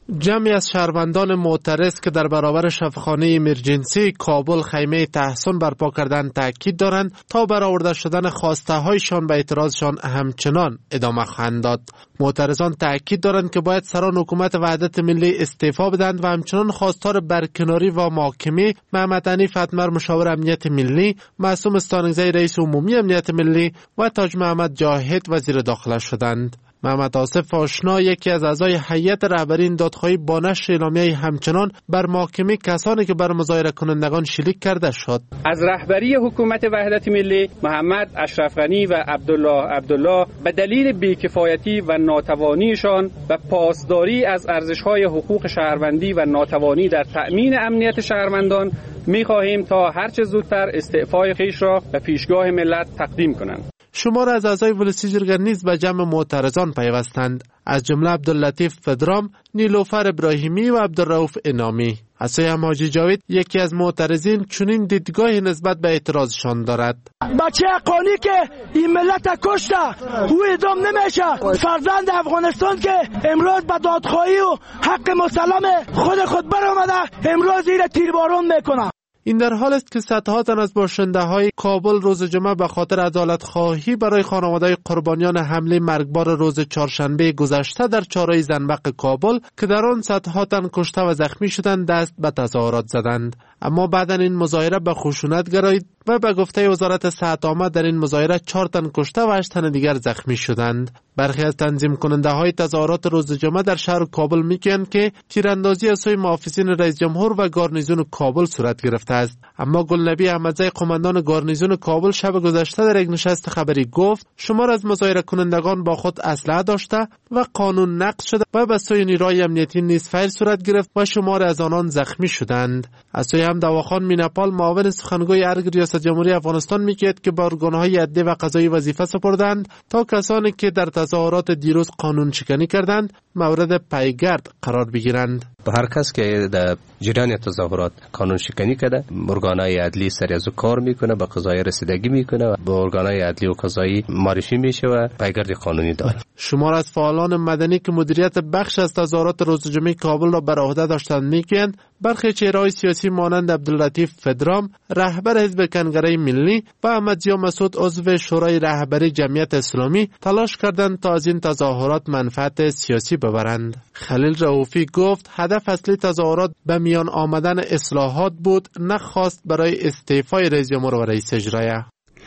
جمعی از شهروندان معترض که در برابر شفاخانه ایمرجنسی کابل خیمه تحصن برپا کردن تاکید دارند تا برآورده شدن خواسته هایشان به اعتراضشان همچنان ادامه خواهند داد. معترضان تاکید دارند که باید سران حکومت وحدت ملی استعفا بدهند و همچنان خواستار برکناری و محاکمه محمد حنیف اتمر مشاور امنیت ملی، معصوم استانگزی رئیس عمومی امنیت ملی و تاج محمد جاهد وزیر داخله شدند. محمد آصف آشنا یکی از اعضای هیئت رهبری این دادخواهی با نشر اعلامیه همچنان بر محاکمه کسانی که بر مظاهره کنندگان شلیک کرده شد. از رهبری حکومت وحدت ملی محمد اشرف غنی و عبدالله به دلیل بیکفایتی و ناتوانیشان و پاسداری از ارزش‌های حقوق شهروندی و ناتوانی در تأمین امنیت شهروندان می‌خواهیم تا هرچه زودتر استعفای خویش را به پیشگاه ملت تقدیم کنند. شمار از اعضای ولسی جرگه نیز به جمع معترضان پیوستند، از جمله عبداللطیف فدرام، نیلوفر ابراهیمی و عبدالرؤوف انامی. حسین حاجی جاوید یکی از معترضین چنین دیدگاهی نسبت به اعتراضشان دارد. بچه قانی که این ملت کشته او اعدام نمیشه، فرزند افغانستان که امروز به دادخواهی و حق مسلم خود برآمده امروز زیر تیرباران میکنه. این در حال است که صدها تن از باشنده های کابل روز جمعه به خاطر عدالت خواهی برای خانواده قربانیان حمله مرگبار روز چهارشنبه گذشته در چهارراه زنبق کابل که در آن صدها تن کشته و زخمی شدند دست به تظاهرات زدند. اما بعدا این مظاهره به خشونت گرایید و به گفته وزارت صحت عامه در این مظاهره 4 تن کشته و 8 تن دیگر زخمی شدند. برخی از تنظیم کننده های تظاهرات روز جمعه در شهر کابل میگویند که تیراندازی از سوی محافظین رئیس جمهور و گارنیزون کابل صورت گرفته است. اما گلنبی احمدزی قماندان گارنیزون کابل شب گذشته در یک نشست خبری گفت شمار از مظاهره کنندگان با خود اسلحه داشته و قانون نقض شده و به سوی نیروهای امنیتی نیز فیر صورت گرفت و شمار از آنان زخمی شدند. از سوی هم دواخان میناپال معاون سخنگوی ارگ ریاست جمهوری افغانستان میگوید که به ارگانهای عدلی و قضایی وظیفه سپردند تا کسانی که در تظاهرات دیروز قانون شکنی کردند مورد پیگرد قرار بگیرند. هر کس که در جریان تظاهرات قانون شکنی کرده ارگانهای عدلی سری از کار میکنه، به قضایی رسیدگی میکنه و به ارگانهای عدلی و قضایی معرفی میشه و پیگرد قانونی داره. شمار از فعالان مدنی که مدیریت بخش از تظاهرات روز جمعه کابل را بر عهده داشتند میگویند برخی چهره‌های سیاسی مانند عبداللطیف فدرام رهبر حزب کنگره ملی و احمدزیا مسعود عضو شورای رهبری جمعیت اسلامی تلاش کردند تا از این تظاهرات منفعت سیاسی ببرند. خلیل رؤوفی گفت هدف اصلی تظاهرات به میان آمدن اصلاحات بود، نه خواست برای استعفای رئیس جمهور و رئیس اجرایه.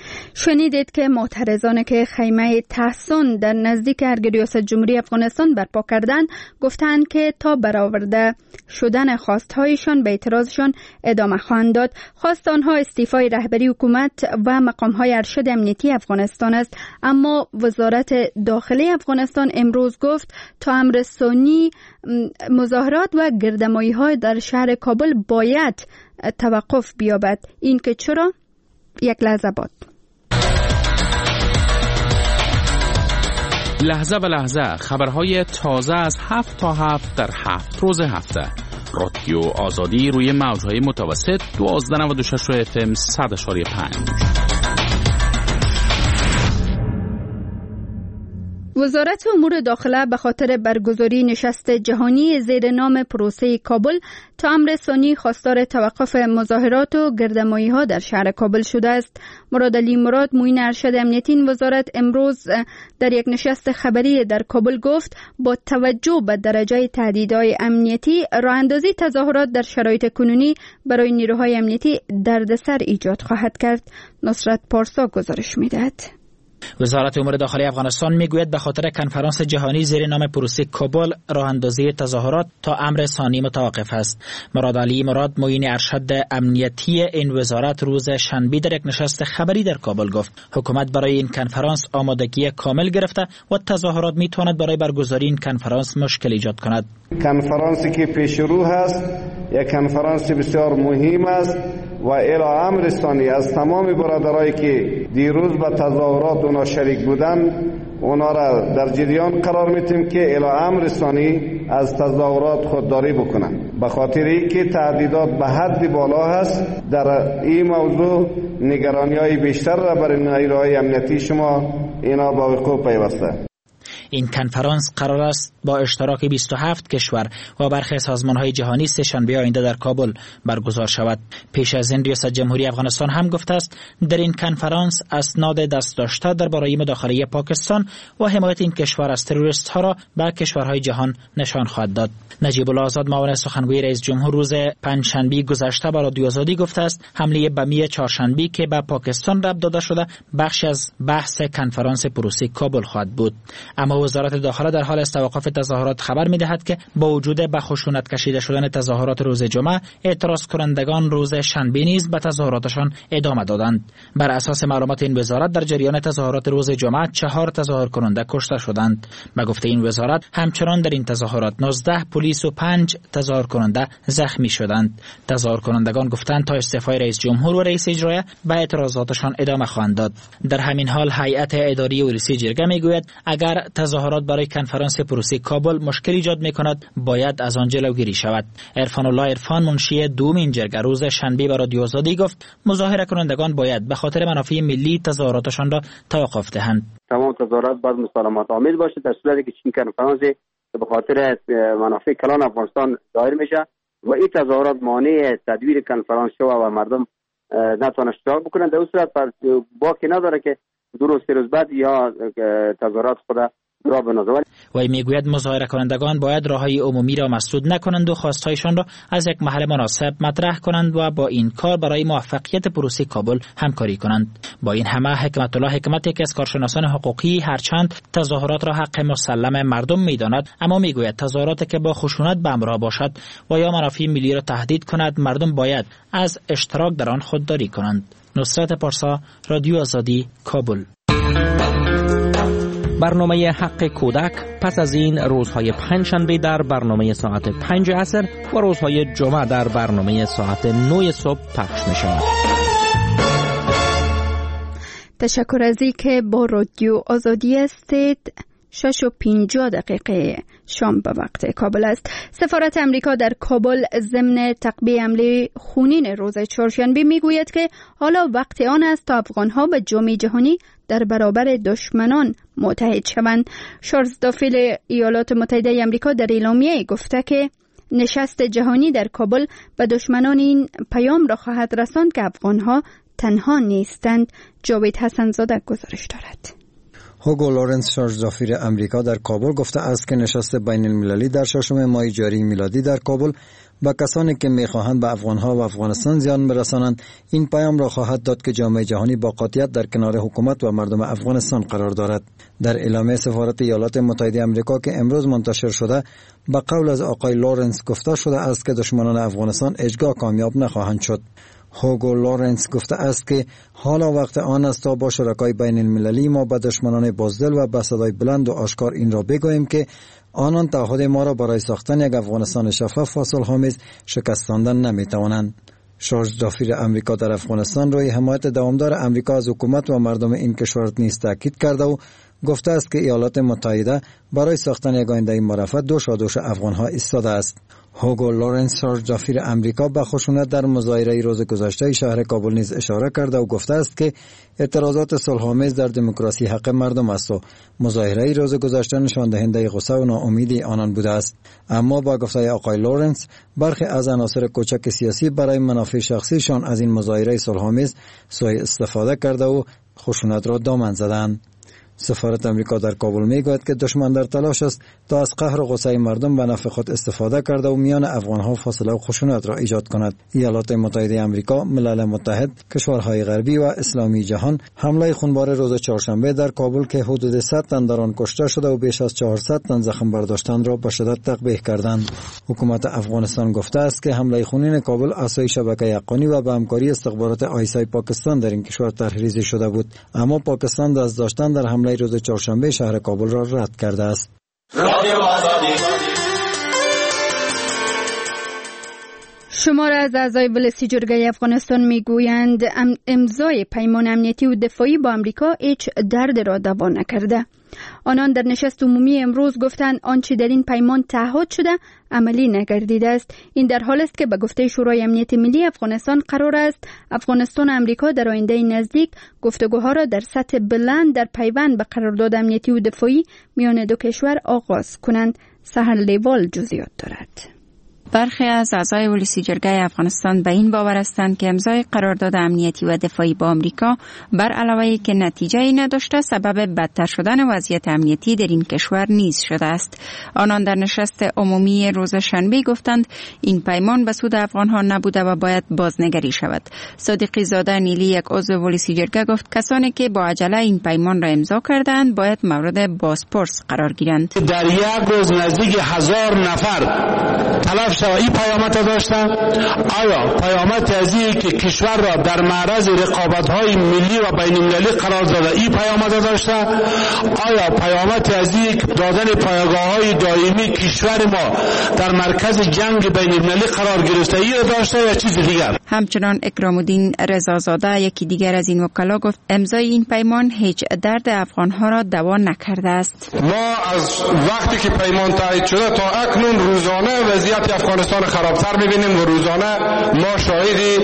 شنیدید که معترضان که خیمه تحصن در نزدیک ارگ ریاست جمهوری افغانستان برپا کردند گفتند که تا برآورده شدن خواستهایشان به اعتراضشان ادامه خواهند داد. خواست آنها استعفای رهبری حکومت و مقامهای ارشد امنیتی افغانستان است، اما وزارت داخلی افغانستان امروز گفت تا امر ثانی مظاهرات و گردمایی‌ها در شهر کابل باید توقف بیابد. این که چرا؟ یک لحظه بعد. لحظه به لحظه خبرهای تازه از 7 تا 7 در 7 روز هفته. رادیو آزادی روی موجهای متوسط 1296 FM 100.5. وزارت امور داخله به خاطر برگزاری نشست جهانی زیر نام پروسه کابل تا امر ثانی خواستار توقف مظاهرات و گردمایی‌ها در شهر کابل شده است. مراد علی مراد معین ارشد امنیتی این وزارت امروز در یک نشست خبری در کابل گفت با توجه به درجه تهدیدهای امنیتی راه‌اندازی تظاهرات در شرایط کنونی برای نیروهای امنیتی دردسر ایجاد خواهد کرد. نصرت پارسا گزارش می‌دهد. وزارت امور داخلی افغانستان میگوید به خاطر کنفرانس جهانی زیر نام پروسه کابل راه اندازی تظاهرات تا امر ثانی متوقف است. مراد علی مراد معین ارشد امنیتی این وزارت روز شنبه در یک نشست خبری در کابل گفت حکومت برای این کنفرانس آمادگی کامل گرفته و تظاهرات میتواند برای برگزاری این کنفرانس مشکل ایجاد کند. کنفرانسی که پیش رو هست یک کنفرانس بسیار مهم است و الی امر ثانی از تمام برادرایی که دیروز به تظاهرات اونا شریک بودن اونا را در جریان قرار میتیم که الی امر ثانی از تظاهرات خودداری بکنن، به خاطر اینکه تهدیدات به حد بالا هست. در این موضوع نگرانی‌های بیشتر را برای نیروهای امنیتی شما اینا با وقوع پیوسته. این کنفرانس قرار است با اشتراک 27 کشور و برخی سازمان‌های جهانی سه‌شنبه آینده در کابل برگزار شود. پیش از این ریاست جمهوری افغانستان هم گفته است در این کنفرانس اسناد دست داشته درباره مداخله پاکستان و حمایت این کشور از تروریست‌ها را به کشورهای جهان نشان خواهد داد. نجیب الله آزاد معاون سخنگوی رئیس جمهور روز پنجشنبه گذشته به رادیو آزادی گفته است حمله بمی چهارشنبه که به پاکستان ربط داده شده بخشی از بحث کنفرانس پروسی کابل خواهد بود. اما وزارت داخله در حال از توقف تظاهرات خبر می‌دهد که با وجود به خشونت کشیده شدن تظاهرات روز جمعه، اعتراض کنندگان روز شنبه نیز به تظاهراتشان ادامه دادند. بر اساس معلومات این وزارت در جریان تظاهرات روز جمعه 4 تظاهر کننده کشته شدند. به گفته این وزارت همچنان در این تظاهرات 19 پلیس و 5 تظاهر کننده زخمی شدند. تظاهر کنندگان گفتند تا استعفای رئیس جمهور و رئیس اجرایی به اعتراضاتشان ادامه خواهند داد. در همین حال هیئت اداری ارسی جرگه میگوید اگر تظاهرات برای کنفرانس پروسی کابل مشکل ایجاد میکند باید از آن جلوگیری شود. عرفان الله عرفان منشی دومین جرگه روز شنبه به رادیو آزادی گفت مظاهره کنندگان باید به خاطر منافع ملی تظاهراتشان را توقف دهند. تمام تظاهرات باید مسالمت آمیز باشه در صورتی که چین کنفرانس به خاطر منافع کلان افغانستان دایر میشه و این تظاهرات مانع تدویر کنفرانس شو و مردم نتوان اشتراک بکنن. در اون صورت باکی نداره که 2 روز 3 روز بعد یا تظاهرات خود را بنازه. وی میگوید مظاهره کنندگان باید راههای عمومی را مسدود نکنند و خواستهایشان را از یک محل مناسب مطرح کنند و با این کار برای موفقیت پروسی کابل همکاری کنند. با این همه حکمت الله حکمت یکی از کارشناسان حقوقی هرچند تظاهرات را حق مسلم مردم میداند اما میگوید تظاهراتی که با خشونت به همراه باشد و یا منافع ملی را تهدید کند مردم باید از اشتراک در آن خودداری کنند. نصرت پارسا، رادیو آزادی، کابل. برنامه حق کودک پس از این روزهای پنجشنبه در برنامه ساعت 5 عصر و روزهای جمعه در برنامه ساعت 9 صبح پخش می شود. تشکر از اینکه با رادیو آزادی هستید. 6:50 شام به وقت کابل است. سفارت امریکا در کابل ضمن تعقیب حمله خونین روز چهارشنبه میگوید که حالا وقت آن است تا افغانها به جامعه جهانی در برابر دشمنان متحد شوند. چارلز دافیل ایالات متحده امریکا در اعلامیه گفته که نشست جهانی در کابل به دشمنان این پیام را خواهد رساند که افغانها تنها نیستند. جاوید حسنزاده گزارش دارد. هوگو لورنس چارج دافیر امریکا در کابل گفته است که نشست بین المللی در 6 ماه جاری میلادی در کابل با کسانی که میخواهند به افغانها و افغانستان زیان برسانند این پیام را خواهد داد که جامعه جهانی با قاطعیت در کنار حکومت و مردم افغانستان قرار دارد. در اعلامیه سفارت ایالات متحده آمریکا که امروز منتشر شده به قول از آقای لورنس گفته شده است که دشمنان افغانستان هیچگاه کامیاب نخواهند شد. هوگو لورنس گفته است که حالا وقت آن است تا با شرکای بین المللی ما به دشمنان بزدل و به صدای بلند و آشکار این را بگوییم که آنان تعهد ما را برای ساختن یک افغانستان شفاف و صلح‌آمیز شکستاندن نمی‌توانند. چارلز دافیر امریکا در افغانستان روی حمایت دوامدار امریکا از حکومت و مردم این کشور نیز تاکید کرده و گفته است که ایالات متحده برای ساختن یک آینده مرفه دوش افغانها ایستاده است. هوگو لورنس چارلز دافیر امریکا به خشونت در مظاهره روز گذشته شهر کابل نیز اشاره کرده و گفته است که اعتراضات صلح‌آمیز در دموکراسی حق مردم است و مظاهره روز گذشته نشان دهنده غصه و ناامیدی آنان بوده است. اما با گفته آقای لورنس برخی از عناصر کوچک سیاسی برای منافع شخصیشان از این مظاهره صلح‌آمیز سوء استفاده کرده و خشونت را دامن زدند. سفارت امریکا در کابل میگوید که دشمن در تلاش است تا از قهر و غصه مردم به نفع خود استفاده کرده و میان افغانها فاصله و خشونت را ایجاد کند. ایالات متحده آمریکا، ملل متحد، کشورهای غربی و اسلامی جهان حمله خونبار روز چهارشنبه در کابل که حدود 100 تن در آن کشته شده و بیش از 400 تن زخم برداشتند را به شدت تقبیح کردند. حکومت افغانستان گفته است که حمله خونین کابل اساس شبکه حقانی و به همکاری استخبارات آیسای پاکستان در این کشور طرحریزی شده بود، اما پاکستان دست داشتن در حمله روز چهارشنبه شهر کابل را رد کرده است. شمار از اعضای ولسی جرگه افغانستان میگویند امضای پیمان امنیتی و دفاعی با امریکا هیچ درد را دوا نکرده. آنان در نشست عمومی امروز گفتند آنچه در این پیمان تعهد شده عملی نگردیده است. این در حال است که به گفته شورای امنیت ملی افغانستان قرار است افغانستان و امریکا در آینده نزدیک گفتگوها را در سطح بلند در پیوند به قرارداد امنیتی و دفاعی میان دو کشور آغاز کنند. سحر لیوال جزئیات دارد. برخی از اعضای ولسی جرگه افغانستان به این باور هستند که امضای قرارداد امنیتی و دفاعی با آمریکا بر علاوه که نتیجه‌ای نداشته سبب بدتر شدن وضعیت امنیتی در این کشور نیز شده است. آنان در نشست عمومی روز شنبه گفتند این پیمان به سود افغان‌ها نبوده و باید بازنگری شود. صادقی زاده نیلی یک عضو ولسی جرگه گفت کسانی که با عجله این پیمان را امضا کردند باید مورد بازپرس قرار گیرند. در یک روز نزدیک 1000 نفر تلف این پیامت داشته. آیا پیامت از این که کشور را در معرض رقابت‌های ملی و بین‌المللی قرار داده این پیامت داشته؟ آیا پیامت از این که دادن پایگاه‌های دائمی کشور ما در مرکز جنگ بین‌المللی قرار گرفته ای داشته یا چیز دیگر؟ همچنان اکرام‌الدین رضازاده یکی دیگر از این وکلا گفت امضای این پیمان هیچ درد افغان‌ها را دوا نکرده است. ما از وقتی که پیمان تایید شده تا اکنون روزانه وضعیت افغانستان خرابتر می‌بینیم و روزانه ما شاهد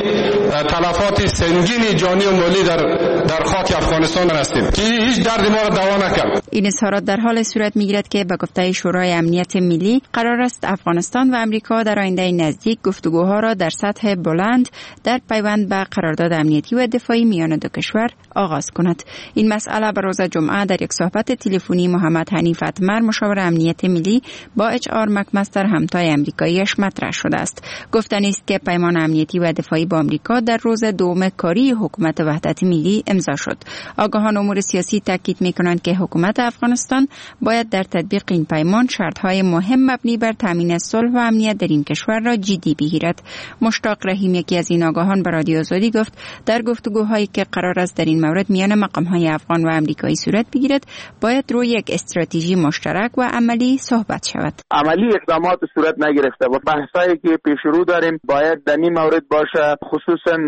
تلفات سنگین جانی و مالی در خاک افغانستان هستیم که هیچ درد ما را دوا نکرد. این اظهارات در حال صورت می‌گیرد که به گفته شورای امنیت ملی قرار است افغانستان و امریکا در آینده نزدیک گفتگوها را در سطح بلند در پیوند به قرارداد امنیتی و دفاعی میان دو کشور آغاز کند. این مسئله به روز جمعه در یک صحبت تلفنی محمد حنیف اتمر مشاور امنیت ملی با HR مکمستر همتای امریکاییش مطرح شده است. گفتنی است که پیمان امنیتی و دفاعی با امریکا در روز دوم کاری حکومت وحدت ملی امضا شد. آگاهان امور سیاسی تاکید می‌کنند که حکومت افغانستان باید در تطبیق این پیمان شرط‌های مهم مبنی بر تامین صلح و امنیت در این کشور را جدی بگیرد. مشتاق رحیم یکی از این آگاهان به رادیو آزادی گفت در گفتگوهایی که قرار است در این مورد میان مقام‌های افغان و امریکایی صورت بگیرد باید روی یک استراتژی مشترک و عملی صحبت شود. عملی اقدامات صورت نگرفته و بحثایی که پیش رو داریم باید در این مورد باشه، خصوصا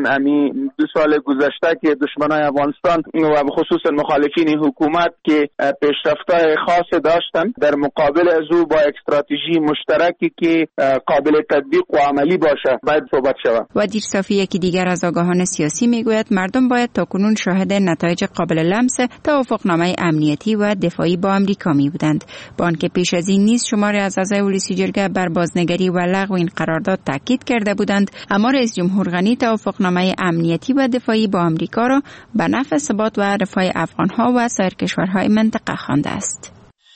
2 سال گذشته که دشمنان افغانستان و خصوصا مخالفین حکومت که پیشرفت‌های خاص داشتن در مقابل از او با استراتژی مشترکی که قابل تطبیق و عملی باشه باید صحبت شود. و دیر صافی یکی دیگر از آگاهان سیاسی میگوید مردم باید تاکنون شاهد نتایج قابل لمس توافقنامه امنیتی و دفاعی با آمریکا می بودند. با آنکه پیش از این نیز شماری از اعضای ولسی جرگه بر بازنگری و لغو این قرارداد تاکید کرده بودند، اما رئیس جمهور غنی توافقنامه امنیتی و دفاعی با آمریکا را به نفع ثبات و رفاه افغانها و سایر کشورهای منطقه خوانده است.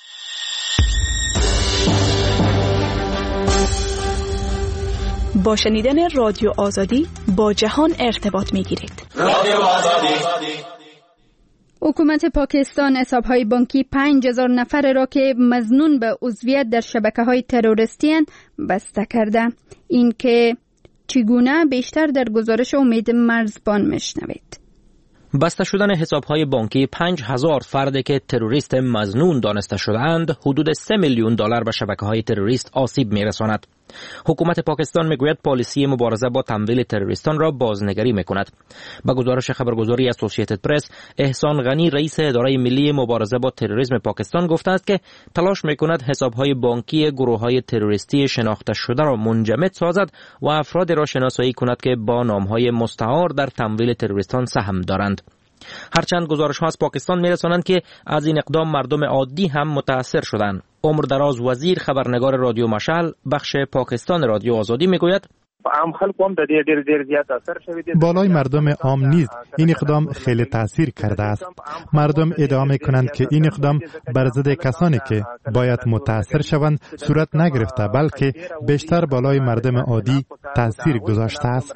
با شنیدن رادیو آزادی با جهان ارتباط می‌گیرید. رادیو آزادی. حکومت پاکستان حساب‌های بانکی 5000 نفر را که مظنون به عضویت در شبکه‌های تروریستی بسته کرده. این که چگونه بیشتر در گزارش امید مرزبان میشنوید. بسته شدن حساب‌های بانکی 5000 فرد که تروریست مظنون دانسته شده‌اند حدود 3 میلیون دلار به شبکه‌های تروریست آسیب می‌رساند. حکومت پاکستان میگوید پالیسی مبارزه با تمویل تروریستان را بازنگری میکند. با گزارش خبرگزاری اسوسییتد پرس، احسان غنی رئیس اداره ملی مبارزه با تروریسم پاکستان گفته است که تلاش میکند حسابهای بانکی گروه‌های تروریستی شناخته شده را منجمد سازد و افراد را شناسایی کند که با نام‌های مستعار در تمویل تروریستان سهم دارند. هرچند گزارش‌ها از پاکستان می‌رسانند که از این اقدام مردم عادی هم متاثر شدند. عمر دراز وزیر خبرنگار رادیو مشعل بخش پاکستان رادیو آزادی میگوید عام خلق هم د دې ډېر زیات اثر شوی دی. بالای مردم عام نیز این اقدام خیلی تاثیر کرده است. مردم ادعا می‌کنند که این اقدام بر ضد کسانی که باید متاثر شوند صورت نگرفته بلکه بیشتر بالای مردم عادی تاثیر گذاشته است.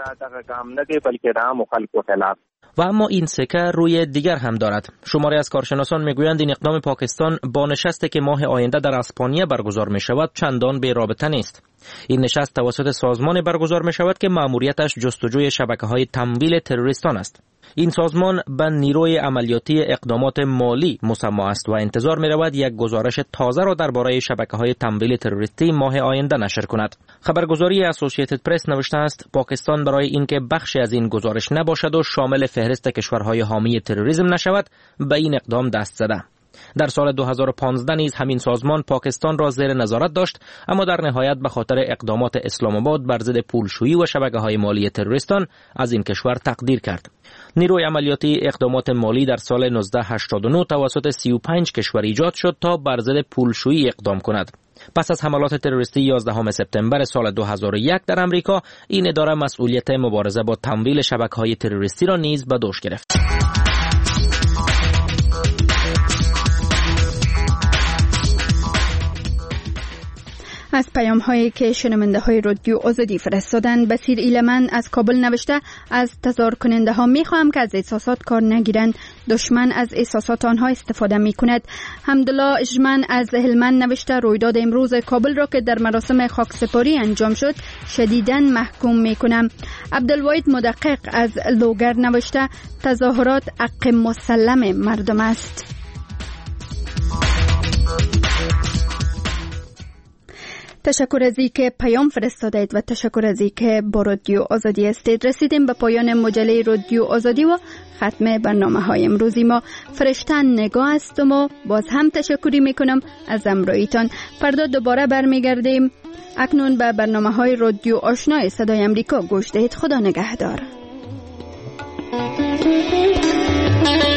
و اما این سکه روی دیگر هم دارد. شماری از کارشناسان میگویند این اقدام پاکستان با نشستی که ماه آینده در اسپانیا برگزار می شود چندان بی رابطه نیست. این نشست توسط سازمان برگزار می شود که مأموریتش جستجوی شبکه‌های تمویل تروریستان است. این سازمان به نیروی عملیاتی اقدامات مالی مسما است و انتظار می رود یک گزارش تازه را درباره شبکه‌های تمویل تروریستی ماه آینده نشر کند. خبرگزاری اسوسییتد پرس نوشته است پاکستان برای اینکه بخشی از این گزارش نباشد و شامل فهرست کشورهای حامی تروریسم نشود به این اقدام دست زده. در سال 2015 نیز همین سازمان پاکستان را زیر نظارت داشت، اما در نهایت به خاطر اقدامات اسلام آباد بر ضد پولشویی و شبکه‌های مالی تروریستان از این کشور تقدیر کرد. نیروی عملیاتی اقدامات مالی در سال 1989 توسط 35 کشور ایجاد شد تا بر ضد پولشویی اقدام کند. پس از حملات تروریستی 11 سپتامبر سال 2001 در امریکا، این اداره مسئولیت مبارزه با تمویل شبکه‌های تروریستی را نیز به دوش گرفت. از پیام هایی که شنونده های رادیو آزادی فرستادن، بصیر ایلمن از کابل نوشته از تظاهر کننده ها می خواهم که از احساسات کار نگیرند، دشمن از احساسات آنها استفاده می کند. حمدالله اجمن از هلمند نوشته رویداد امروز کابل را که در مراسم خاکسپاری انجام شد شدیداً محکوم می کنم. عبدالواحد مدقق از لوگر نوشته تظاهرات حق مسلم مردم است. تشکر از اینکه پیام فرستادید و تشکر از اینکه با رادیو آزادی هستید. رسیدیم به پایان مجله رادیو آزادی و ختم برنامه‌های امروزی ما. فرشتن نگاه هستم و باز هم تشکری میکنم از همراهیتان. فردا دوباره برمیگردیم. اکنون به برنامه‌های رادیو آشنای صدای امریکا گوش دهید. خدا نگهدار.